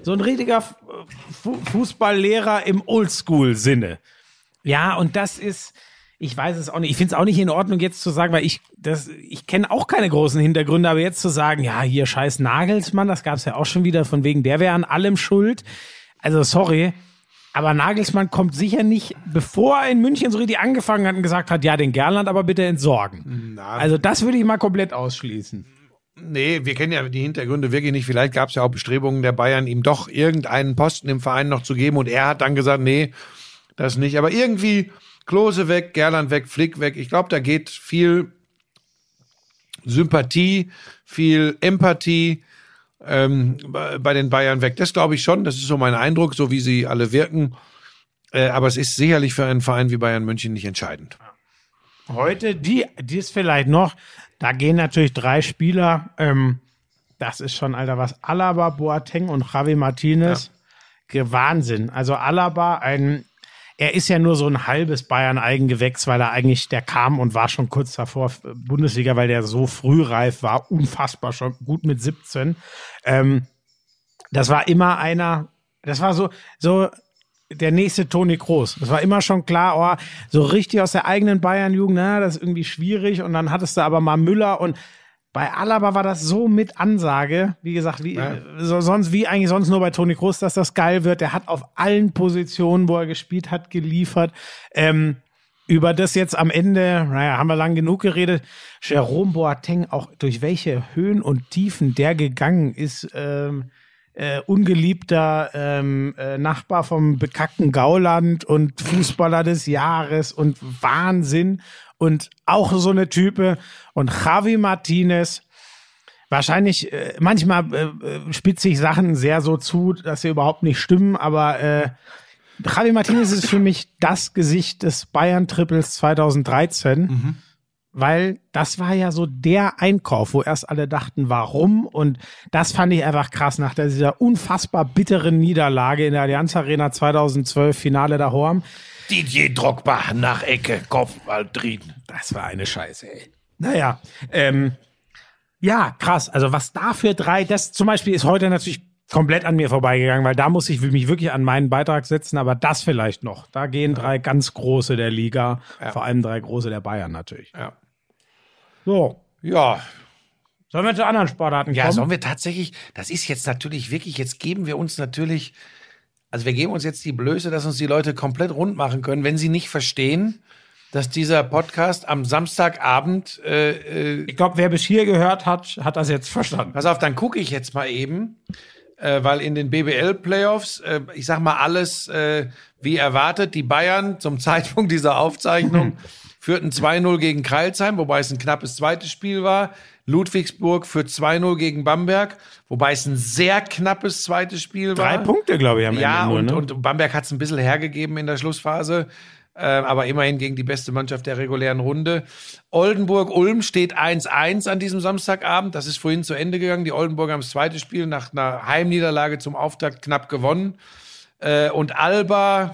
Fußballlehrer im Oldschool-Sinne. Ja, und das ist, ich weiß es auch nicht, ich finde es auch nicht in Ordnung jetzt zu sagen, weil ich kenne auch keine großen Hintergründe, aber jetzt zu sagen, ja, hier scheiß Nagelsmann, das gab es ja auch schon wieder, von wegen, der wäre an allem schuld. Also, sorry, aber Nagelsmann kommt sicher nicht, bevor er in München so richtig angefangen hat und gesagt hat, ja, den Gerland aber bitte entsorgen. Also das würde ich mal komplett ausschließen. Nee, wir kennen ja die Hintergründe wirklich nicht. Vielleicht gab es ja auch Bestrebungen der Bayern, ihm doch irgendeinen Posten im Verein noch zu geben. Und er hat dann gesagt, nee, das nicht. Aber irgendwie Klose weg, Gerland weg, Flick weg. Ich glaube, da geht viel Sympathie, viel Empathie bei den Bayern weg. Das glaube ich schon. Das ist so mein Eindruck, so wie sie alle wirken. Aber es ist sicherlich für einen Verein wie Bayern München nicht entscheidend. Heute, die ist vielleicht noch, da gehen natürlich 3 Spieler, das ist schon, Alter, was Alaba, Boateng und Javi Martinez, Wahnsinn. Also Alaba, er ist ja nur so ein halbes Bayern-Eigengewächs, weil er eigentlich, der kam und war schon kurz davor Bundesliga, weil der so frühreif war, unfassbar schon gut mit 17. Das war immer einer, das war so der nächste Toni Kroos. Das war immer schon klar, oh, so richtig aus der eigenen Bayern-Jugend, das ist irgendwie schwierig. Und dann hattest du aber mal Müller und bei Alaba war das so mit Ansage, wie gesagt, eigentlich sonst nur bei Toni Kroos, dass das geil wird. Der hat auf allen Positionen, wo er gespielt hat, geliefert. Über das jetzt am Ende, haben wir lang genug geredet. Jerome Boateng, auch durch welche Höhen und Tiefen der gegangen ist, ungeliebter Nachbar vom bekackten Gauland und Fußballer des Jahres und Wahnsinn und auch so eine Type und Javi Martinez, wahrscheinlich manchmal spitze ich Sachen sehr so zu, dass sie überhaupt nicht stimmen, aber Javi Martinez ist für mich das Gesicht des Bayern-Triples 2013, weil das war ja so der Einkauf, wo erst alle dachten, warum? Und das fand ich einfach krass nach dieser unfassbar bitteren Niederlage in der Allianz Arena 2012, Finale der Horm. Didier Drogba nach Ecke, Kopfball drin. Das war eine Scheiße, ey. Naja, ja, krass. Also was da für 3, das zum Beispiel ist heute natürlich komplett an mir vorbeigegangen, weil da muss ich mich wirklich an meinen Beitrag setzen, aber das vielleicht noch. Da gehen 3 ganz große der Liga, vor allem 3 große der Bayern natürlich. Ja. So. Ja. Sollen wir zu anderen Sportarten kommen? Ja, sollen wir tatsächlich, das ist jetzt natürlich wirklich, jetzt geben wir uns natürlich, also wir geben uns jetzt die Blöße, dass uns die Leute komplett rund machen können, wenn sie nicht verstehen, dass dieser Podcast am Samstagabend ich glaube, wer bis hier gehört hat, hat das jetzt verstanden. Pass auf, dann gucke ich jetzt mal eben, weil in den BBL-Playoffs, ich sag mal alles wie erwartet, die Bayern zum Zeitpunkt dieser Aufzeichnung führten 2-0 gegen Crailsheim, wobei es ein knappes zweites Spiel war. Ludwigsburg führt 2-0 gegen Bamberg, wobei es ein sehr knappes zweites Spiel war. 3 Punkte, glaube ich, am Ja, Ende nur, ne? und Bamberg hat es ein bisschen hergegeben in der Schlussphase, aber immerhin gegen die beste Mannschaft der regulären Runde. Oldenburg-Ulm steht 1-1 an diesem Samstagabend. Das ist vorhin zu Ende gegangen. Die Oldenburger haben das zweite Spiel nach einer Heimniederlage zum Auftakt knapp gewonnen. Und Alba,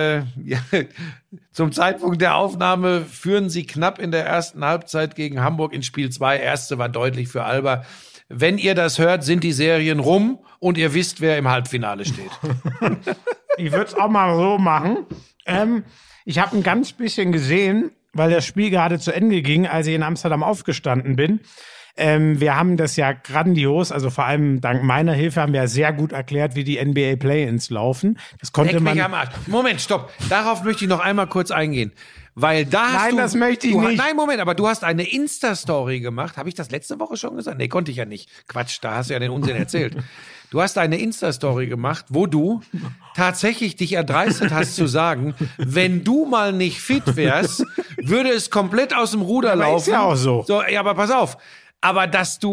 zum Zeitpunkt der Aufnahme führen sie knapp in der ersten Halbzeit gegen Hamburg in Spiel 2. Erste war deutlich für Alba. Wenn ihr das hört, sind die Serien rum und ihr wisst, wer im Halbfinale steht. Ich würde es auch mal so machen. Ich habe ein ganz bisschen gesehen, weil das Spiel gerade zu Ende ging, als ich in Amsterdam aufgestanden bin. Wir haben das ja grandios, also vor allem dank meiner Hilfe haben wir ja sehr gut erklärt, wie die NBA Play-Ins laufen. Das konnte Leck man. mich am Arsch. Moment, stopp. Darauf möchte ich noch einmal kurz eingehen. Weil da hast Nein, du, das möchte ich nicht. Nein, Moment, aber du hast eine Insta-Story gemacht. Habe ich das letzte Woche schon gesagt? Nee, konnte ich ja nicht. Quatsch, da hast du ja den Unsinn erzählt. Du hast eine Insta-Story gemacht, wo du tatsächlich dich erdreistet hast zu sagen, wenn du mal nicht fit wärst, würde es komplett aus dem Ruder Aber laufen. ist ja auch so. Ja, aber pass auf. Aber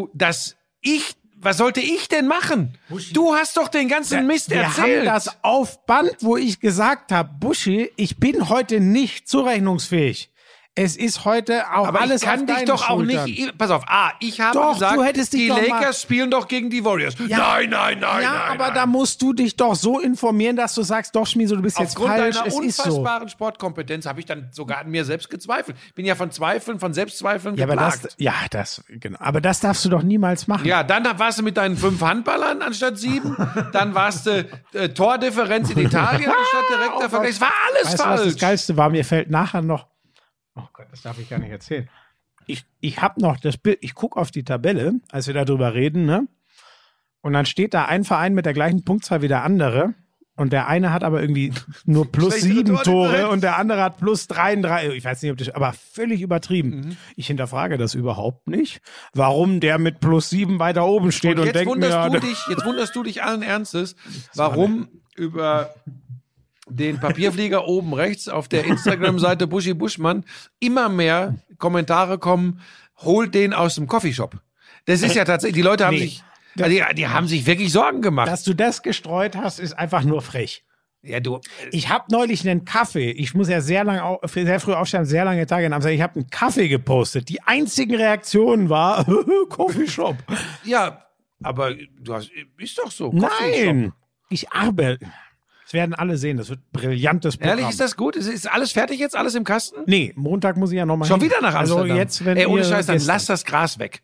was sollte ich denn machen? Du hast doch den ganzen Mist Wir erzählt. haben das auf Band, wo ich gesagt habe, Buschi, ich bin heute nicht zurechnungsfähig. Es ist heute auch Aber alles ich kann auf dich deinen doch auch Schultern. nicht. Pass auf, ich habe Doch, gesagt, du hättest dich die doch mal- Lakers spielen doch gegen die Warriors. Ja. Nein. Ja, aber da musst du dich doch so informieren, dass du sagst, doch Schmieso, du bist jetzt Aufgrund falsch, deiner es ist so. unfassbaren Sportkompetenz habe ich dann sogar an mir selbst gezweifelt. Bin ja von Selbstzweifeln Ja, aber geplagt. genau. Aber das darfst du doch niemals machen. Ja, dann warst du mit deinen 5 Handballern anstatt 7. Dann warst du Tordifferenz in Italien anstatt direkter Vergleich. Es war alles Weißt du, was falsch. das Geilste war? Mir fällt nachher noch, oh Gott, das darf ich gar nicht erzählen. Ich habe noch das Bild, ich gucke auf die Tabelle, als wir darüber reden, ne? Und dann steht da ein Verein mit der gleichen Punktzahl wie der andere. Und der eine hat aber irgendwie nur plus Schlechtere 7 Tore Tordifferenz. und der andere hat plus 33. Ich weiß nicht, ob das, aber völlig übertrieben. Ich hinterfrage das überhaupt nicht, warum der mit plus 7 weiter oben steht und jetzt denkt mir, jetzt wunderst du dich allen Ernstes, warum über den Papierflieger oben rechts auf der Instagram-Seite Buschi Buschmann immer mehr Kommentare kommen, holt den aus dem Coffeeshop. Das ist ja tatsächlich, die Leute haben Nee. sich, die haben sich wirklich Sorgen gemacht. dass du das gestreut hast, ist einfach nur frech. Ja, du, Ich habe neulich einen Kaffee. Ich muss ja sehr früh aufstehen, sehr lange Tage haben. Ich habe einen Kaffee gepostet. Die einzigen Reaktionen war Coffeeshop. ja, aber ist doch so. Coffeeshop. Nein, ich arbeite. Das werden alle sehen. Das wird ein brillantes Programm. Ehrlich, ist das gut? Ist alles fertig jetzt? Alles im Kasten? Nee, Montag muss ich ja nochmal Schon wieder nach Amsterdam? Also jetzt, wenn Ey, ohne ihr Scheiß, dann gestern- lass das Gras weg.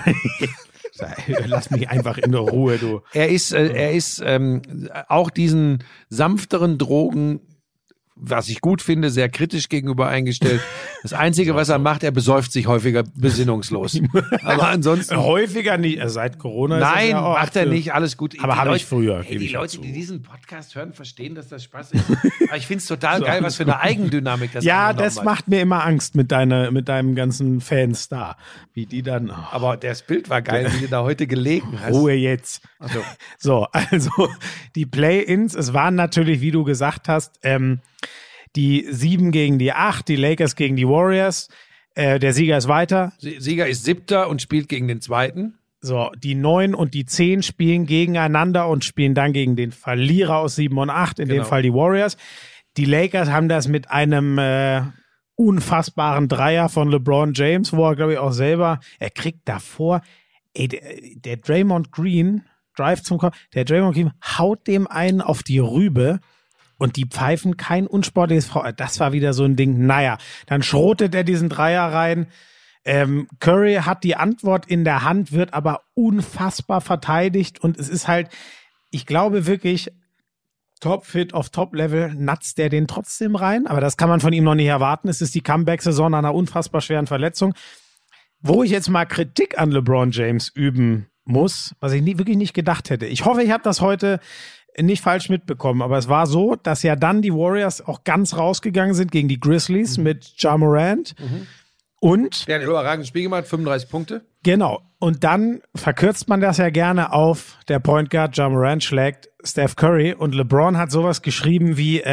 Lass mich einfach in der Ruhe, du. Er ist auch diesen sanfteren Drogen, was ich gut finde, sehr kritisch gegenüber eingestellt. Das Einzige, was er macht, er besäuft sich häufiger besinnungslos. Aber ansonsten, Häufiger nicht. Seit Corona ist das nein, ja auch macht er aktuell. nicht, alles gut. Aber Die habe Leute- ich früher, Ey, gebe die ich Leute, dazu. die diesen Podcast hören, verstehen, dass das Spaß ist. Aber ich finde es total geil, was für eine Eigendynamik das Ja, angenommen das hat. macht mir immer Angst mit deinem ganzen Fans da. Wie die dann, Aber das Bild war geil, wie du da heute gelegen hast. Ruhe jetzt. So, also die Play-Ins, es waren natürlich, wie du gesagt hast, die 7 gegen die 8, die Lakers gegen die Warriors. Der Sieger ist weiter. Sieger ist 7. und spielt gegen den 2. So, die 9 und die 10 spielen gegeneinander und spielen dann gegen den Verlierer aus 7 und 8, in dem Genau. Fall die Warriors. Die Lakers haben das mit einem unfassbaren Dreier von LeBron James, wo er, glaube ich, auch selber, er kriegt davor, der Draymond Green, Drive zum Korb, der Draymond Green haut dem einen auf die Rübe und die pfeifen kein unsportliches Frau. Das war wieder so ein Ding. Naja, dann schrotet er diesen Dreier rein. Curry hat die Antwort in der Hand, wird aber unfassbar verteidigt und es ist halt, ich glaube wirklich, Topfit auf Top-Level natzt der den trotzdem rein, aber das kann man von ihm noch nicht erwarten. Es ist die Comeback-Saison einer unfassbar schweren Verletzung. Wo ich jetzt mal Kritik an LeBron James üben muss, was ich wirklich nicht gedacht hätte. Ich hoffe, ich habe das heute nicht falsch mitbekommen, aber es war so, dass ja dann die Warriors auch ganz rausgegangen sind gegen die Grizzlies mit Ja Morant und Der hat ein überragendes Spiel gemacht, 35 Punkte. genau. Und dann verkürzt man das ja gerne auf, der Point Guard Ja Morant schlägt Steph Curry und LeBron hat sowas geschrieben wie,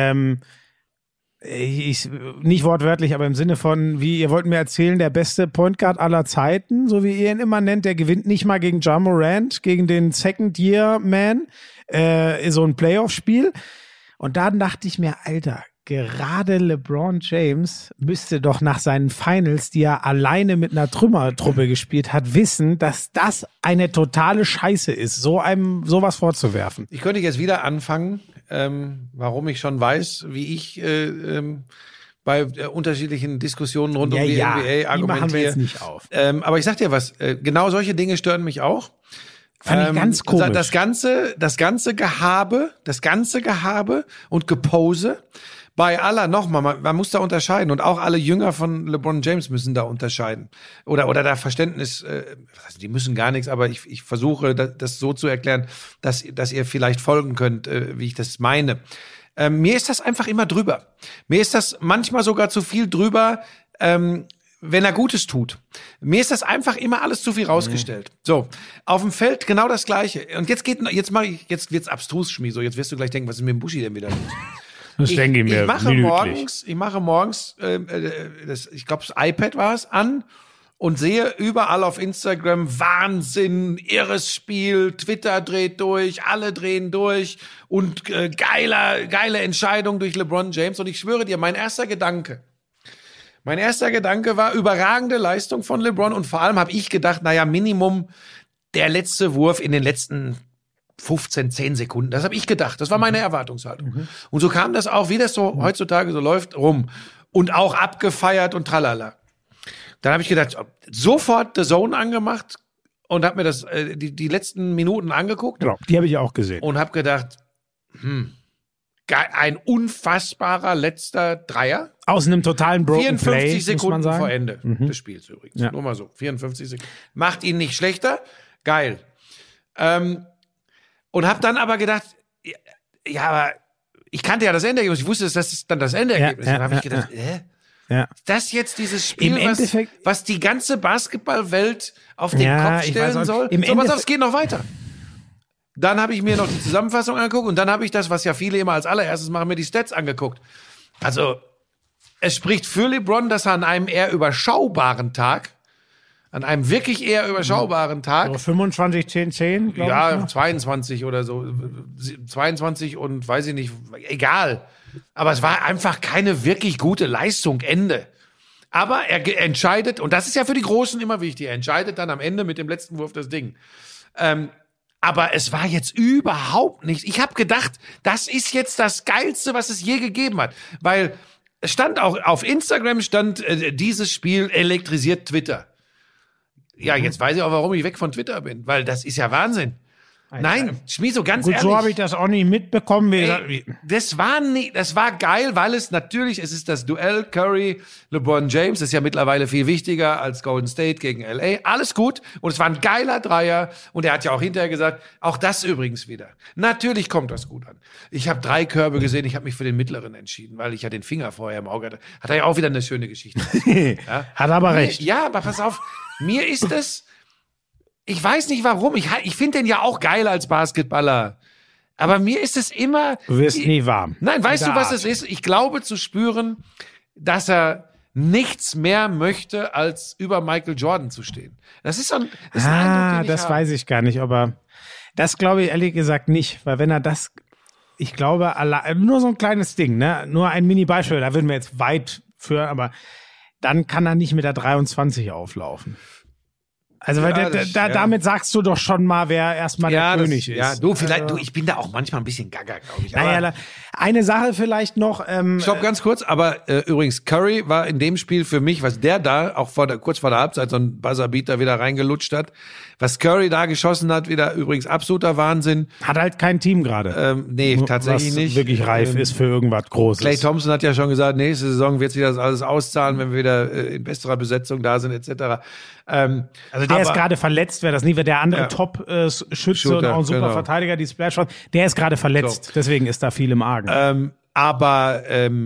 nicht wortwörtlich, aber im Sinne von, wie ihr wollt mir erzählen, der beste Point Guard aller Zeiten, so wie ihr ihn immer nennt, der gewinnt nicht mal gegen Ja Morant, gegen den Second-Year-Man, so ein Playoff-Spiel. Und dann dachte ich mir, Alter, gerade LeBron James müsste doch nach seinen Finals, die er alleine mit einer Trümmertruppe gespielt hat, wissen, dass das eine totale Scheiße ist, so einem sowas vorzuwerfen. Ich könnte jetzt wieder anfangen, warum ich schon weiß, wie ich bei unterschiedlichen Diskussionen rund um die NBA die machen wir argumentiere. jetzt nicht auf. Aber ich sag dir was, genau solche Dinge stören mich auch. Fand ich ganz komisch. Das ganze Gehabe und Gepose bei aller, nochmal, man muss da unterscheiden und auch alle Jünger von LeBron James müssen da unterscheiden. Oder da Verständnis, die müssen gar nichts, aber ich versuche das so zu erklären, dass ihr vielleicht folgen könnt, wie ich das meine. Mir ist das einfach immer drüber. Mir ist das manchmal sogar zu viel drüber, wenn er Gutes tut. Mir ist das einfach immer alles zu viel rausgestellt. So, auf dem Feld genau das Gleiche. Und jetzt wird's abstrus, Schmieso. Jetzt wirst du gleich denken, was ist mit dem Buschi denn wieder los? Das denke ich mir. Ich mache morgens, ich glaube, das iPad war es, an und sehe überall auf Instagram Wahnsinn, irres Spiel, Twitter dreht durch, alle drehen durch und geile Entscheidung durch LeBron James. Und ich schwöre dir, mein erster Gedanke war überragende Leistung von LeBron und vor allem habe ich gedacht, naja, Minimum der letzte Wurf in den letzten 10 Sekunden. Das habe ich gedacht. Das war meine Erwartungshaltung. Und so kam das auch, wie das so heutzutage so läuft, rum. Und auch abgefeiert und tralala. Dann habe ich gedacht, sofort The Zone angemacht und habe mir das die letzten Minuten angeguckt. Genau, die habe ich auch gesehen. Und habe gedacht, ein unfassbarer letzter Dreier. Aus einem totalen Broken 54 Play, Sekunden muss man sagen. vor Ende des Spiels übrigens. Ja. Nur mal so, 54 Sekunden. Macht ihn nicht schlechter. Geil. Und habe dann aber gedacht, ja, aber ich kannte ja das Endergebnis. Ich wusste, dass das ist dann das Endergebnis. Ja, dann habe ich gedacht, Ja. das jetzt dieses Spiel, Im Endeffekt, was die ganze Basketballwelt auf den Kopf ich weiß stellen auch, soll? im So, pass auf, Endeffekt- es geht noch weiter. Dann habe ich mir noch die Zusammenfassung angeguckt und dann habe ich das, was ja viele immer als allererstes machen, mir die Stats angeguckt. Also, es spricht für LeBron, dass er an einem eher überschaubaren Tag, so 25, 10, 10, glaube ich. ja, Ne? 22 oder so, 22 und weiß ich nicht, egal. Aber es war einfach keine wirklich gute Leistung, Ende. Aber er entscheidet, und das ist ja für die Großen immer wichtig, er entscheidet dann am Ende mit dem letzten Wurf das Ding. Aber es war jetzt überhaupt nicht. Ich habe gedacht, das ist jetzt das Geilste, was es je gegeben hat. Weil es stand auch auf Instagram, dieses Spiel elektrisiert Twitter. Ja, jetzt weiß ich auch, warum ich weg von Twitter bin. Weil das ist ja Wahnsinn. Nein, Schmieso, ganz Gut, ehrlich. so habe ich das auch nicht mitbekommen. Wie Ey, gesagt, das war geil, weil es ist das Duell Curry, LeBron James, das ist ja mittlerweile viel wichtiger als Golden State gegen LA. Alles gut. Und es war ein geiler Dreier. Und er hat ja auch hinterher gesagt, auch das übrigens wieder. Natürlich kommt das gut an. Ich habe 3 Körbe gesehen, ich habe mich für den mittleren entschieden, weil ich ja den Finger vorher im Auge hatte. Hat er ja auch wieder eine schöne Geschichte. Ja? hat aber recht. Ja, aber pass auf, mir ist es, ich weiß nicht warum, ich finde den ja auch geil als Basketballer. Aber mir ist es immer... Du wirst nie warm. Nein, weißt du, Da. was es ist? Ich glaube zu spüren, dass er nichts mehr möchte, als über Michael Jordan zu stehen. Das ist ein Eindruck, den ich Das habe. weiß ich gar nicht, aber das glaube ich ehrlich gesagt nicht, weil wenn er das, ich glaube, nur so ein kleines Ding, ne, nur ein Mini-Beispiel, da würden wir jetzt weit für, aber dann kann er nicht mit der 23 auflaufen. Also, weil Ja, das- ja. damit sagst du doch schon mal, wer erstmal der König ist. Ja, du, vielleicht, ich bin da auch manchmal ein bisschen gaga, glaube ich. Naja, Aber, eine Sache vielleicht noch. stopp, ganz kurz, aber übrigens, Curry war in dem Spiel für mich, was der da, auch kurz vor der Halbzeit, so ein Buzzerbeater wieder reingelutscht hat, was Curry da geschossen hat, wieder übrigens absoluter Wahnsinn. Hat halt kein Team gerade. Nee, tatsächlich was nicht. wirklich reif ist für irgendwas Großes. Klay Thompson hat ja schon gesagt, nächste Saison wird sich das alles auszahlen, wenn wir wieder in besserer Besetzung da sind, etc. Also der ist gerade verletzt, wäre das nie, wäre der andere Ja. Top-Schütze und Shooter, auch ein super genau. Verteidiger, die Splash, der ist gerade verletzt, So. deswegen ist da viel im Argen. Aber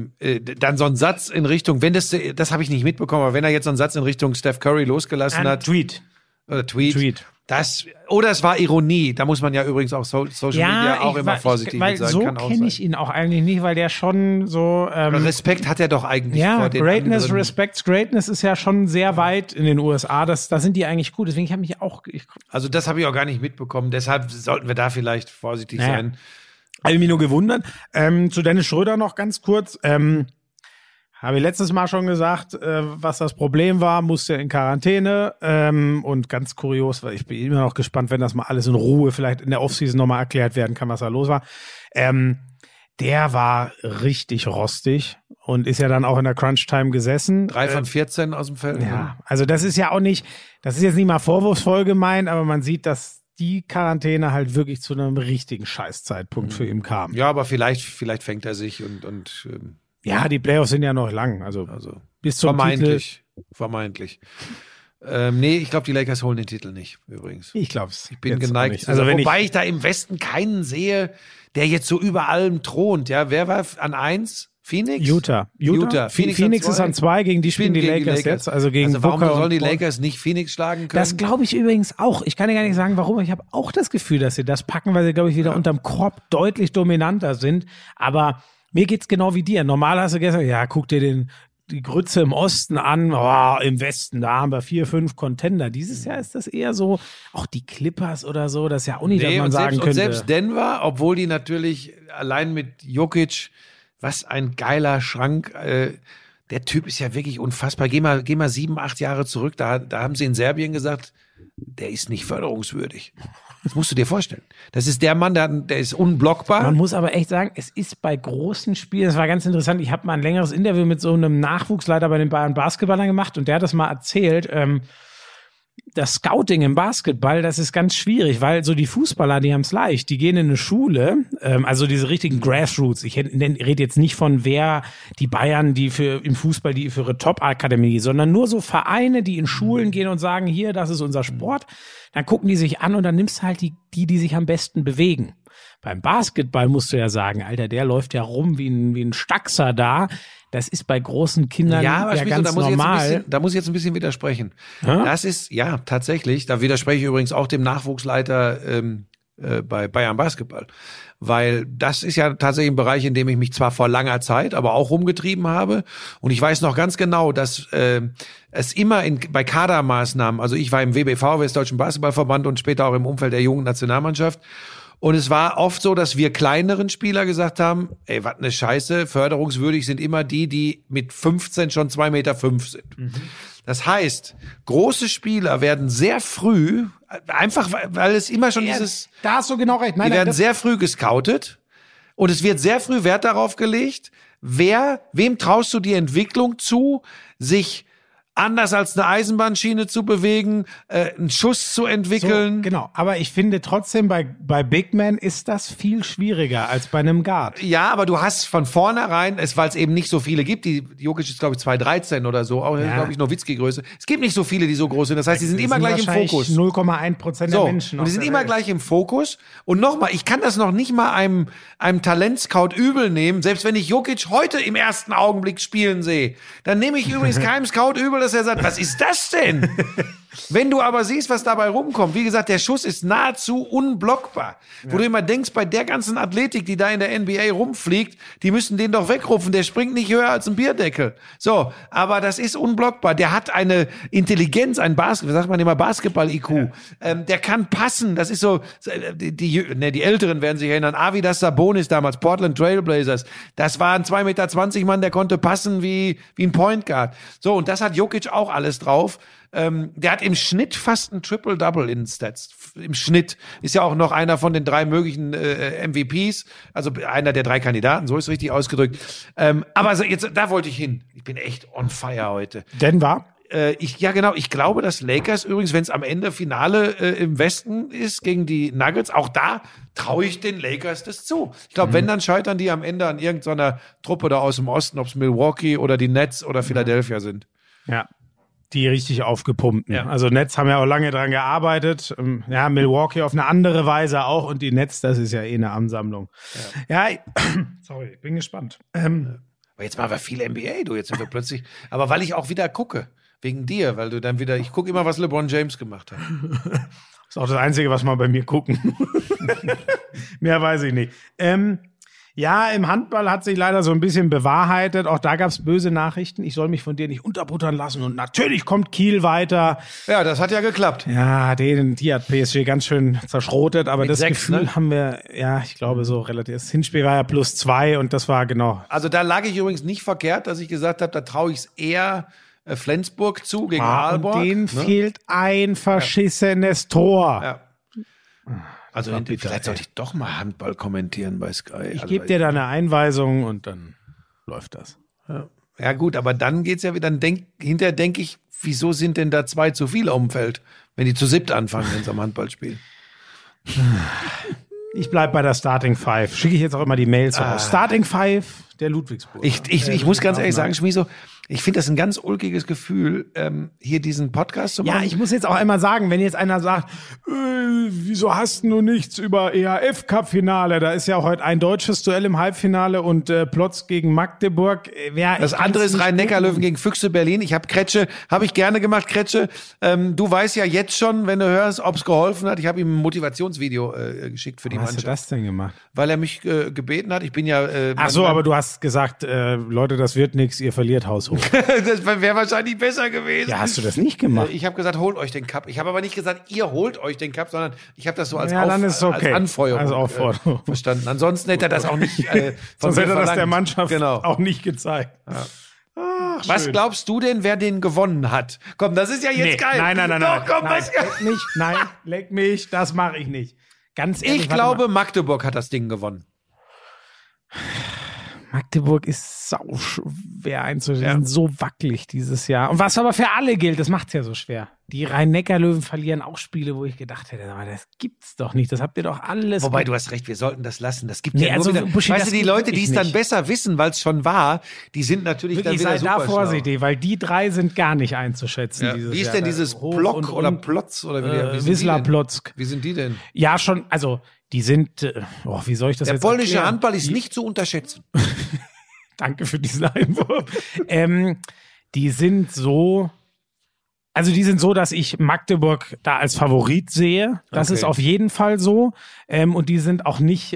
dann so ein Satz in Richtung, wenn das habe ich nicht mitbekommen, aber wenn er jetzt so einen Satz in Richtung Steph Curry losgelassen hat, Tweet. oder Tweet. Oder es war Ironie, da muss man ja übrigens auch Social Media auch immer vorsichtig weil mit sein. so Kann auch kenne sein. ich ihn auch eigentlich nicht, weil der schon so Respekt hat er doch eigentlich ja, vor den Greatness, anderen. Respects Greatness ist ja schon sehr weit in den USA. Da sind die eigentlich gut. Deswegen habe ich auch. Also das habe ich auch gar nicht mitbekommen. Deshalb sollten wir da vielleicht vorsichtig Naja. sein. Habe ich mich nur gewundert. Zu Dennis Schröder noch ganz kurz. Habe ich letztes Mal schon gesagt, was das Problem war, musste in Quarantäne. Und ganz kurios, weil ich bin immer noch gespannt, wenn das mal alles in Ruhe vielleicht in der Offseason nochmal erklärt werden kann, was da los war. Der war richtig rostig und ist ja dann auch in der Crunch-Time gesessen. 3 von 14 aus dem Feld. Ja, also das ist ja auch nicht, das ist jetzt nicht mal vorwurfsvoll gemeint, aber man sieht, dass die Quarantäne halt wirklich zu einem richtigen Scheißzeitpunkt für ihn kam. Ja, aber vielleicht fängt er sich und Ja, die Playoffs sind ja noch lang. Also bis zum Vermeintlich. Nee, ich glaube, die Lakers holen den Titel nicht, übrigens. Ich glaube es. Ich bin geneigt. Also wobei ich da im Westen keinen sehe, der jetzt so über allem thront. Ja, wer war an 1? Phoenix? Utah. Phoenix ist an 2, gegen die spielen die Lakers jetzt. Also warum sollen die Lakers nicht Phoenix schlagen können? Das glaube ich übrigens auch. Ich kann dir gar nicht sagen, warum. Ich habe auch das Gefühl, dass sie das packen, weil sie, glaube ich, wieder unterm Korb deutlich dominanter sind. Aber mir geht's genau wie dir. Normal hast du gesagt, ja, guck dir die Grütze im Osten an, im Westen, da haben wir 4, 5 Contender. Dieses Jahr ist das eher so, auch die Clippers oder so, das ist ja auch nicht, dass man sagen könnte. Und selbst Denver, obwohl die natürlich allein mit Jokic, was ein geiler Schrank, der Typ ist ja wirklich unfassbar. Geh mal 7, 8 Jahre zurück, da haben sie in Serbien gesagt, der ist nicht förderungswürdig. Das musst du dir vorstellen. Das ist der Mann, der ist unblockbar. Man muss aber echt sagen, es ist bei großen Spielen, das war ganz interessant, ich habe mal ein längeres Interview mit so einem Nachwuchsleiter bei den Bayern Basketballern gemacht und der hat das mal erzählt, das Scouting im Basketball, das ist ganz schwierig, weil so die Fußballer, die haben es leicht, die gehen in eine Schule, also diese richtigen Grassroots, ich rede jetzt nicht von die Bayern, die im Fußball, die für ihre Top-Akademie, sondern nur so Vereine, die in Schulen gehen und sagen, hier, das ist unser Sport, dann gucken die sich an und dann nimmst du halt die sich am besten bewegen. Beim Basketball musst du ja sagen, Alter, der läuft ja rum wie ein Staxer da. Das ist bei großen Kindern ganz normal. Da muss ich jetzt ein bisschen widersprechen. Ja? Das ist, ja, tatsächlich, da widerspreche ich übrigens auch dem Nachwuchsleiter bei Bayern Basketball. Weil das ist ja tatsächlich ein Bereich, in dem ich mich zwar vor langer Zeit, aber auch rumgetrieben habe. Und ich weiß noch ganz genau, dass es immer bei Kadermaßnahmen, also ich war im WBV, Westdeutschen Basketballverband, und später auch im Umfeld der jungen Nationalmannschaft. Und es war oft so, dass wir kleineren Spieler gesagt haben, ey, was ne Scheiße, förderungswürdig sind immer die mit 15 schon 2,5 Meter sind. Das heißt, große Spieler werden sehr früh, einfach weil es immer schon da hast du genau recht. Die werden sehr früh gescoutet und es wird sehr früh Wert darauf gelegt, wem traust du die Entwicklung zu, sich anders als eine Eisenbahnschiene zu bewegen, einen Schuss zu entwickeln. So, genau, aber ich finde trotzdem, bei Big Man ist das viel schwieriger als bei einem Guard. Ja, aber du hast von vornherein, weil es eben nicht so viele gibt, Jokic ist, glaube ich, 2,13 oder so, auch, glaube ich, Nowitzki-Größe. Es gibt nicht so viele, die so groß sind. Das heißt, die sind immer gleich im Fokus. 0,1% der Menschen. Und die sind immer gleich im Fokus. Und nochmal, ich kann das noch nicht mal einem Talentscout übel nehmen, selbst wenn ich Jokic heute im ersten Augenblick spielen sehe. Dann nehme ich übrigens keinem Scout übel, dass er sagt, was ist das denn? Wenn du aber siehst, was dabei rumkommt, wie gesagt, der Schuss ist nahezu unblockbar. Wo du immer denkst, bei der ganzen Athletik, die da in der NBA rumfliegt, die müssen den doch wegrufen, der springt nicht höher als ein Bierdeckel. So, aber das ist unblockbar. Der hat eine Intelligenz, sagt man immer Basketball-IQ. Der kann passen, das ist so, die Älteren werden sich erinnern, Arvydas Sabonis damals, Portland Trailblazers, das war ein 2,20 Meter Mann, der konnte passen wie ein Point Guard. So, und das hat Jokic auch alles drauf. Der hat im Schnitt fast ein Triple-Double in Stats. Im Schnitt ist ja auch noch einer von den 3 möglichen MVPs, also einer der 3 Kandidaten, so ist richtig ausgedrückt. Aber jetzt, da wollte ich hin. Ich bin echt on fire heute. Denver? Ja, genau. Ich glaube, dass Lakers übrigens, wenn es am Ende Finale im Westen ist gegen die Nuggets, auch da traue ich den Lakers das zu. Ich glaube, wenn, dann scheitern die am Ende an irgendeiner Truppe da aus dem Osten, ob es Milwaukee oder die Nets oder Philadelphia sind. Ja. Die richtig aufgepumpten. Ja. Also Nets haben ja auch lange dran gearbeitet. Ja, Milwaukee auf eine andere Weise auch. Und die Nets, das ist ja eine Ansammlung. Ja, sorry, bin gespannt. Aber jetzt machen wir viel NBA, jetzt sind wir plötzlich. Aber weil ich auch wieder gucke. Wegen dir, weil du dann wieder, ich gucke immer, was LeBron James gemacht hat. Das ist auch das Einzige, was man bei mir gucken. Mehr weiß ich nicht. Ja, im Handball hat sich leider so ein bisschen bewahrheitet. Auch da gab's böse Nachrichten. Ich soll mich von dir nicht unterbuttern lassen. Und natürlich kommt Kiel weiter. Ja, das hat ja geklappt. Ja, die hat PSG ganz schön zerschrotet. Aber Mit das 6, Gefühl ne? haben wir, ja, ich glaube so relativ. Das Hinspiel war ja +2 und das war genau. Also da lag ich übrigens nicht verkehrt, dass ich gesagt habe, da traue ich es eher Flensburg zu gegen Aalborg. Und denen fehlt ein verschissenes Tor. Ja. Also vielleicht sollte ich doch mal Handball kommentieren bei Sky. Ich gebe dir da eine Einweisung und dann läuft das. Ja gut, aber dann geht's ja wieder, hinterher denke ich, wieso sind denn da 2 zu viele auf dem Feld, wenn die zu 7 anfangen, wenn sie am Handball spielen? Ich bleib bei der Starting Five. Schicke ich jetzt auch immer die Mails raus. Starting Five der Ludwigsburg. Ich muss ganz ehrlich sagen, Schmieso, ich finde das ein ganz ulkiges Gefühl, hier diesen Podcast zu machen. Ja, ich muss jetzt auch einmal sagen, wenn jetzt einer sagt, wieso hast du nichts über EHF-Cup-Finale? Da ist ja heute ein deutsches Duell im Halbfinale und Plotz gegen Magdeburg. Das andere ist Rhein-Neckar-Löwen gegen Füchse Berlin. Ich habe ich gerne gemacht, Kretsche. Du weißt ja jetzt schon, wenn du hörst, ob es geholfen hat. Ich habe ihm ein Motivationsvideo geschickt für die Was Mannschaft. hast du das denn gemacht? Weil er mich gebeten hat. Ich bin ja... Ach so, aber du hast gesagt, Leute, das wird nichts, ihr verliert haushoch. Das wäre wahrscheinlich besser gewesen. Ja, hast du das nicht gemacht? Ich habe gesagt, holt euch den Cup. Ich habe aber nicht gesagt, ihr holt euch den Cup, sondern ich habe das so als, dann ist okay. als Anfeuerung Als Aufforderung. verstanden. Ansonsten hätte er das auch nicht Sonst hätte er das der Mannschaft Genau. auch nicht gezeigt. Ja. Ach, Was schön. glaubst du denn, wer den gewonnen hat? Komm, das ist ja jetzt geil. Nein. Doch, komm, nein, was- leck mich, nein, leck mich, das mache ich nicht. Ganz ehrlich, Ich warte glaube, mal. Magdeburg hat das Ding gewonnen. Magdeburg ist sau schwer einzuschätzen, Ja. so wackelig dieses Jahr. Und was aber für alle gilt, das macht's ja so schwer. Die Rhein-Neckar-Löwen verlieren auch Spiele, wo ich gedacht hätte, aber das gibt's doch nicht, das habt ihr doch alles. Wobei, du hast recht, wir sollten das lassen. Das gibt Nee, ja nur also, wieder, Buschi, weißt das du, die gibt Leute, die wirklich es dann nicht. besser wissen, weil es schon war, die sind natürlich Wirklich, dann wieder sei da super vorsichtig, weil die drei sind gar nicht einzuschätzen schlau. dieses Wie ist Jahr. denn Da dieses hoch Block und oder rund. Plotz oder wie sind die Wisla denn? Plotzk. Wie sind die denn? Ja, schon, also die sind, wie soll ich das Der jetzt polnische erklären? Handball ist nicht zu unterschätzen. Danke für diesen Einwurf. Die sind so, dass ich Magdeburg da als Favorit sehe. Das Okay. ist auf jeden Fall so. Und die sind auch nicht,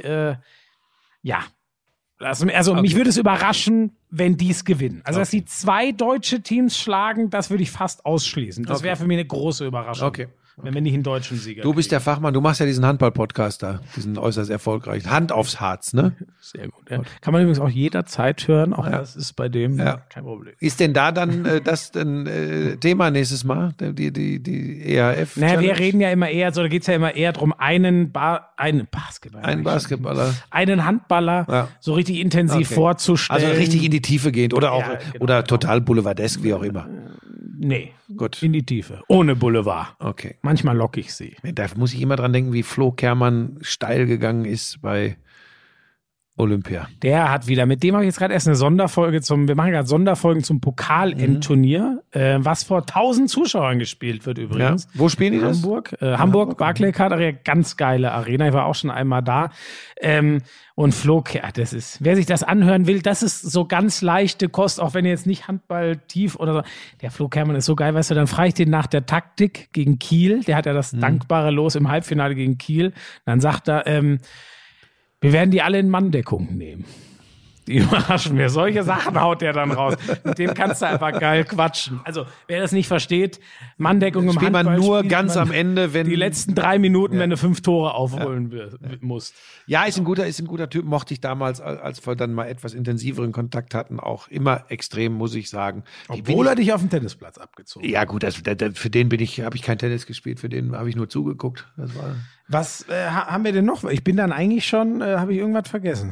mich würde es überraschen, wenn die es gewinnen. Also, dass sie zwei deutsche Teams schlagen, das würde ich fast ausschließen. Das wäre für mich eine große Überraschung. Okay. Wenn wir nicht einen deutschen Sieger Du bist der Fachmann, du machst ja diesen Handball-Podcast da, diesen äußerst erfolgreichen. Hand aufs Harz, ne? Sehr gut. Ja. Kann man übrigens auch jederzeit hören. Auch das ist bei dem kein Problem. Ist denn da dann das Thema nächstes Mal? Die EHF? Naja, wir Challenge? reden ja immer eher, da geht's ja immer eher darum, einen Basketballer. Ein Basketballer. Einen Handballer Ja. so richtig intensiv Okay. vorzustellen. Also richtig in die Tiefe gehend oder auch Ja, genau. oder total boulevardesk, wie auch immer. Nee, Gut. in die Tiefe. Ohne Boulevard. Okay. Manchmal lock ich sie. Da muss ich immer dran denken, wie Flo Kermann steil gegangen ist bei Olympia. Der hat wieder, mit dem habe ich jetzt gerade erst eine Sonderfolge wir machen gerade Sonderfolgen zum Pokal-Endturnier, was vor 1000 Zuschauern gespielt wird übrigens. Ja. Wo spielen die das? Hamburg, Barclaycard Arena, ganz geile Arena. Ich war auch schon einmal da. Und Flo, wer sich das anhören will, das ist so ganz leichte Kost, auch wenn ihr jetzt nicht Handball tief oder so. Der Flo Kermann ist so geil, weißt du, dann frage ich den nach der Taktik gegen Kiel. Der hat ja das dankbare Los im Halbfinale gegen Kiel. Dann sagt er, wir werden die alle in Manndeckung nehmen. Die überraschen wir. Solche Sachen haut der dann raus. Mit dem kannst du einfach geil quatschen. Also, wer das nicht versteht, Manndeckung im Spielt man Handball nur spielt ganz man am Ende, wenn die letzten 3 Minuten, wenn du 5 Tore aufholen musst. Ja, ist ein guter Typ. Mochte ich damals, als wir dann mal etwas intensiveren Kontakt hatten, auch immer extrem, muss ich sagen. Obwohl er dich auf den Tennisplatz abgezogen hat. Ja gut, für den habe ich kein Tennis gespielt, für den habe ich nur zugeguckt. Das war Was haben wir denn noch? Ich bin dann eigentlich schon, habe ich irgendwas vergessen?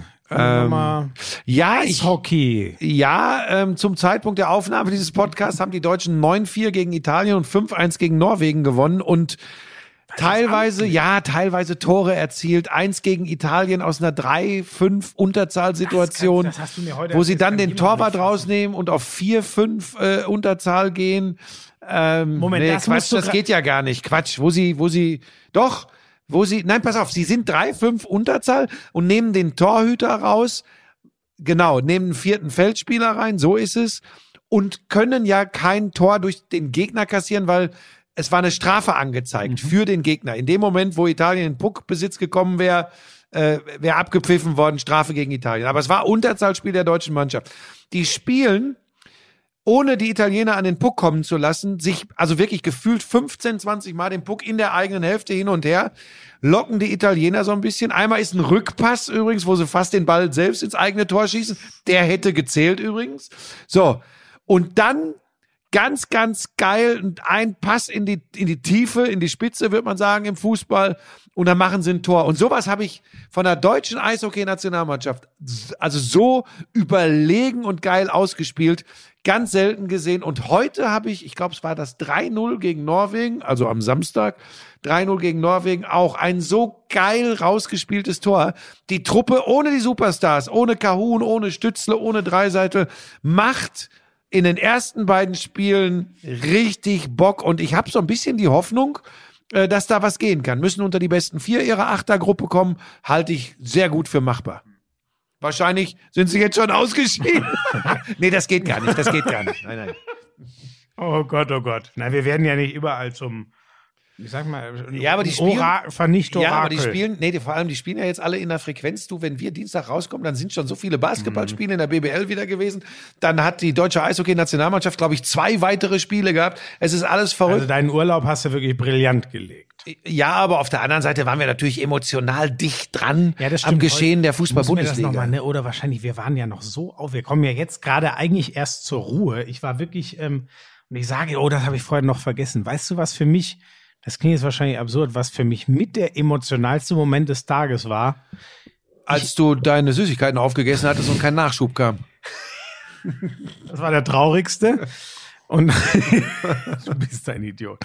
Eishockey. Zum Zeitpunkt der Aufnahme dieses Podcasts haben die Deutschen 9-4 gegen Italien und 5-1 gegen Norwegen gewonnen und teilweise Tore erzielt. 1 gegen Italien aus einer 3-5 Unterzahlsituation, Das hast du mir heute wo sie erzählt, dann kann den niemand Torwart nicht fassen. rausnehmen und auf 4-5 Unterzahl gehen. Moment, das musst du das geht ja gar nicht. Quatsch, nein, pass auf, sie sind 3-5 Unterzahl und nehmen den Torhüter raus, genau, nehmen einen 4. Feldspieler rein, so ist es, und können ja kein Tor durch den Gegner kassieren, weil es war eine Strafe angezeigt für den Gegner. In dem Moment, wo Italien in Puckbesitz gekommen wäre, wäre abgepfiffen worden, Strafe gegen Italien. Aber es war Unterzahlspiel der deutschen Mannschaft. Die spielen, ohne die Italiener an den Puck kommen zu lassen, sich also wirklich gefühlt 15, 20 Mal den Puck in der eigenen Hälfte hin und her, locken die Italiener so ein bisschen. Einmal ist ein Rückpass übrigens, wo sie fast den Ball selbst ins eigene Tor schießen. Der hätte gezählt übrigens. So. Und dann ganz, ganz geil. Und ein Pass in die Tiefe, in die Spitze, würde man sagen, im Fußball. Und dann machen sie ein Tor. Und sowas habe ich von der deutschen Eishockey-Nationalmannschaft, also so überlegen und geil ausgespielt, ganz selten gesehen. Und heute habe ich glaube, es war das 3-0 gegen Norwegen, also am Samstag, 3-0 gegen Norwegen, auch ein so geil rausgespieltes Tor. Die Truppe ohne die Superstars, ohne Kahun, ohne Stützle, ohne Dreiseitel, macht in den ersten beiden Spielen richtig Bock. Und ich habe so ein bisschen die Hoffnung, dass da was gehen kann. Müssen unter die besten 4 ihrer Achtergruppe kommen, halte ich sehr gut für machbar. Wahrscheinlich sind sie jetzt schon ausgeschieden. Nee, das geht gar nicht. Nein. Oh Gott. Na, wir werden ja nicht überall zum, ich sag mal, ja, aber die spielen, Vernicht-Orakel. Ja, aber die spielen, vor allem die spielen ja jetzt alle in der Frequenz. Du, wenn wir Dienstag rauskommen, dann sind schon so viele Basketballspiele in der BBL wieder gewesen. Dann hat die deutsche Eishockey-Nationalmannschaft, glaube ich, 2 weitere Spiele gehabt. Es ist alles verrückt. Also deinen Urlaub hast du wirklich brillant gelegt. Ja, aber auf der anderen Seite waren wir natürlich emotional dicht dran am Geschehen der Fußball-Bundesliga. Oder wahrscheinlich, wir waren ja noch so auf. Wir kommen ja jetzt gerade eigentlich erst zur Ruhe. Ich war wirklich, und ich sage, das habe ich vorher noch vergessen. Weißt du, was für mich, das klingt jetzt wahrscheinlich absurd, was für mich mit der emotionalste Moment des Tages war? Als du deine Süßigkeiten aufgegessen hattest und kein Nachschub kam. Das war der traurigste. Und du bist ein Idiot.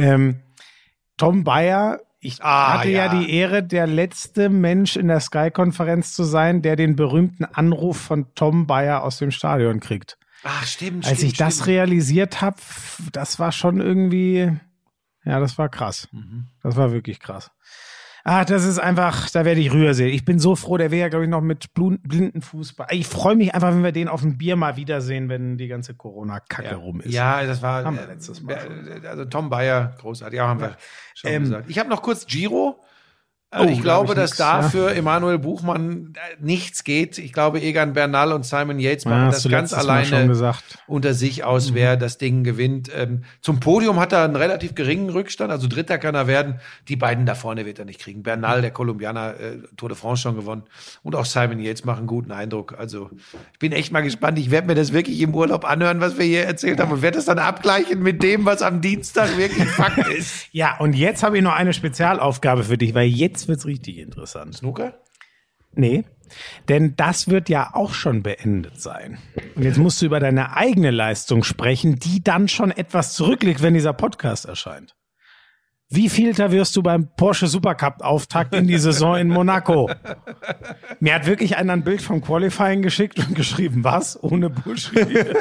Tom Bayer, ich hatte ja die Ehre, der letzte Mensch in der Sky-Konferenz zu sein, der den berühmten Anruf von Tom Bayer aus dem Stadion kriegt. Ach, stimmt. Als ich das realisiert habe, das war schon irgendwie, ja, das war krass. Das war wirklich krass. Das ist einfach, da werde ich rührselig. Ich bin so froh, der wäre ja, glaube ich, noch mit Blindenfußball. Ich freue mich einfach, wenn wir den auf dem Bier mal wiedersehen, wenn die ganze Corona-Kacke rum ist. Ja, das war haben wir letztes Mal schon. Also Tom Bayer, großartig, haben wir schon gesagt. Ich habe noch kurz Giro. Oh, ich glaube, dass nix, da für Emanuel Buchmann nichts geht. Ich glaube, Egan Bernal und Simon Yates machen das ganz alleine unter sich aus, wer das Ding gewinnt. Zum Podium hat er einen relativ geringen Rückstand, also Dritter kann er werden. Die beiden da vorne wird er nicht kriegen. Bernal, der Kolumbianer, Tour de France schon gewonnen. Und auch Simon Yates machen einen guten Eindruck. Also ich bin echt mal gespannt. Ich werde mir das wirklich im Urlaub anhören, was wir hier erzählt haben, und werde das dann abgleichen mit dem, was am Dienstag wirklich Fakt ist. Ja, und jetzt habe ich noch eine Spezialaufgabe für dich, weil jetzt wird's richtig interessant. Snooker? Nee, denn das wird ja auch schon beendet sein. Und jetzt musst du über deine eigene Leistung sprechen, die dann schon etwas zurückliegt, wenn dieser Podcast erscheint. Wie vielter wirst du beim Porsche Supercup-Auftakt in die Saison in Monaco? Mir hat wirklich einer ein Bild vom Qualifying geschickt und geschrieben, was? Ohne Bullshit?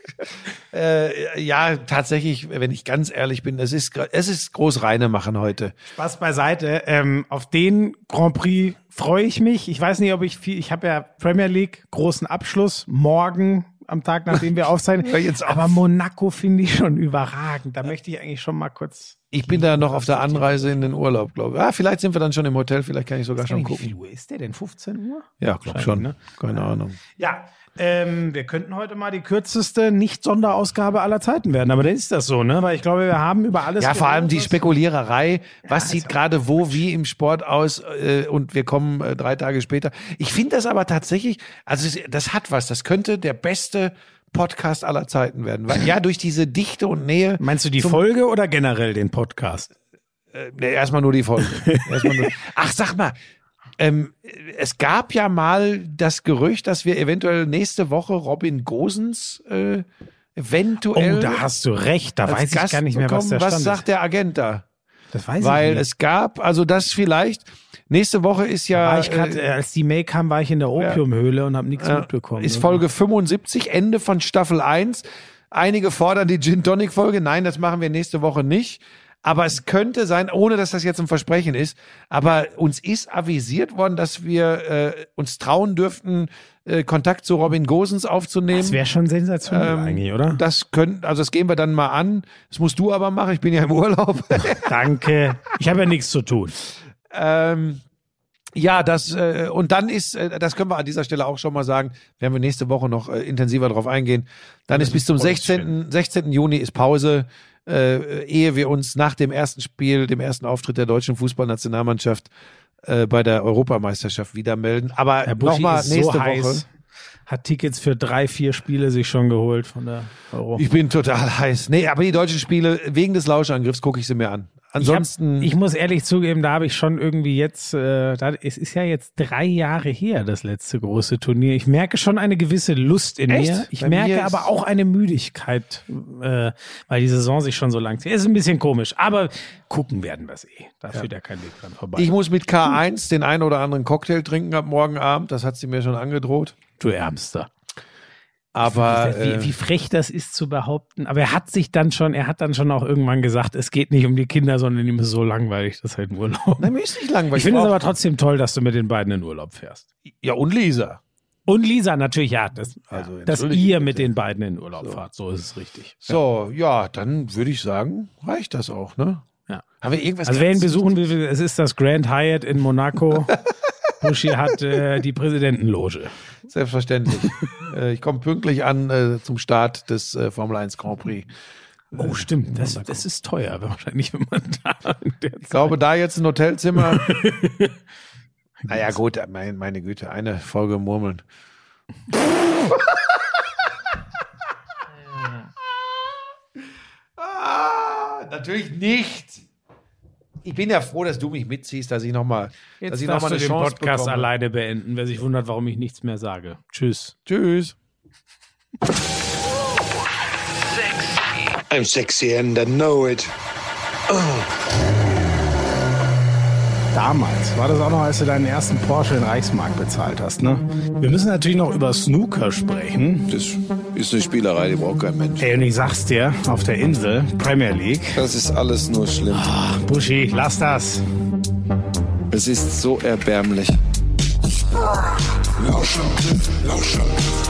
Ja, tatsächlich, wenn ich ganz ehrlich bin, es ist groß reine machen heute. Spaß beiseite. Auf den Grand Prix freue ich mich. Ich weiß nicht, ob ich habe ja Premier League, großen Abschluss, morgen am Tag, nachdem wir aufzeichnen. Aber Monaco finde ich schon überragend. Da möchte ich eigentlich schon mal kurz. Ich bin da noch auf der Anreise in den Urlaub, glaube ich. Vielleicht sind wir dann schon im Hotel, vielleicht kann ich sogar schon gucken. Wie viel Uhr ist der denn? 15 Uhr? Ja, glaube schon. Ne? Keine Ahnung. Ja, wir könnten heute mal die kürzeste Nicht-Sonderausgabe aller Zeiten werden. Aber dann ist das so, ne? Weil ich glaube, wir haben über alles. Ja, vor allem die Spekuliererei. Was sieht gerade wo, wie im Sport aus? Und wir kommen 3 Tage später. Ich finde das aber tatsächlich, also das hat was. Das könnte der beste Podcast aller Zeiten werden. Weil, ja, durch diese Dichte und Nähe. Meinst du die Folge oder generell den Podcast? Erstmal nur die Folge. Ach, sag mal. Es gab ja mal das Gerücht, dass wir eventuell nächste Woche Robin Gosens eventuell. Oh, da hast du recht. Da weiß ich gar nicht mehr, was der Stand ist. Was sagt der Agent da? Das weiß ich nicht. Weil es gab, also das vielleicht, nächste Woche ist ja. Als die Mail kam, war ich in der Opiumhöhle und habe nichts mitbekommen. Ist Folge 75, Ende von Staffel 1. Einige fordern die Gin-Tonic-Folge. Nein, das machen wir nächste Woche nicht. Aber es könnte sein, ohne dass das jetzt ein Versprechen ist, aber uns ist avisiert worden, dass wir uns trauen dürften, Kontakt zu Robin Gosens aufzunehmen. Das wäre schon sensationell eigentlich, oder? Das gehen wir dann mal an. Das musst du aber machen, ich bin ja im Urlaub. Danke, ich habe ja nichts zu tun. Ja, und dann ist, das können wir an dieser Stelle auch schon mal sagen, werden wir nächste Woche noch intensiver drauf eingehen. Dann ist bis zum 16. Juni ist Pause. Ehe wir uns nach dem ersten Spiel, dem ersten Auftritt der deutschen Fußballnationalmannschaft bei der Europameisterschaft wieder melden. Aber nochmal nächste Woche. hat Tickets für 3-4 Spiele sich schon geholt von der Euro. Ich bin total heiß. Nee, aber die deutschen Spiele, wegen des Lauschangriffs gucke ich sie mir an. Ansonsten. Ich muss ehrlich zugeben, da habe ich schon irgendwie jetzt, es ist ja jetzt 3 Jahre her, das letzte große Turnier. Ich merke schon eine gewisse Lust in Echt? mir. Ich Bei merke mir aber auch eine Müdigkeit, weil die Saison sich schon so lang zieht. Ist ein bisschen komisch, aber gucken werden wir es eh. Da führt ja kein Weg dran vorbei. Ich muss mit K1 den einen oder anderen Cocktail trinken ab morgen Abend. Das hat sie mir schon angedroht. Du Ärmster. Aber Wie frech das ist zu behaupten. Aber er hat dann schon auch irgendwann gesagt, es geht nicht um die Kinder, sondern ihm ist so langweilig, das ist halt ein Urlaub. nein, mir ist nicht langweilig. Ich finde es aber trotzdem toll, dass du mit den beiden in Urlaub fährst. Ja, und Lisa. Und Lisa natürlich, ja, dass entschuldige ihr bitte. mit den beiden in Urlaub fahrt. So ist es richtig. So, ja, dann würde ich sagen, reicht das auch, ne? Ja. Haben wir irgendwas? Also wer ihn besuchen will, es ist das Grand Hyatt in Monaco. Buschi hat die Präsidentenloge. Selbstverständlich. Ich komme pünktlich an zum Start des Formel 1 Grand Prix. Oh, stimmt. Das ist teuer, wahrscheinlich, wenn man da in der Ich glaube, da jetzt ein Hotelzimmer. Naja, gut, meine Güte, eine Folge Murmeln. Natürlich nicht. Ich bin ja froh, dass du mich mitziehst, dass ich nochmal Jetzt eine darfst du den Chance Podcast bekomme. alleine beenden, wer sich wundert, warum ich nichts mehr sage. Tschüss. Tschüss. I'm sexy and I know it. Damals war das auch noch, als du deinen ersten Porsche in Reichsmark bezahlt hast, ne? Wir müssen natürlich noch über Snooker sprechen. Das ist eine Spielerei, die braucht kein Mensch. Ey, und ich sag's dir, auf der Insel, Premier League. Das ist alles nur schlimm. Buschi, lass das. Es ist so erbärmlich. Lauschangriff, Lauschangriff.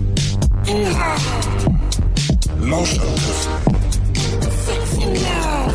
Lauschangriff. Sexy now.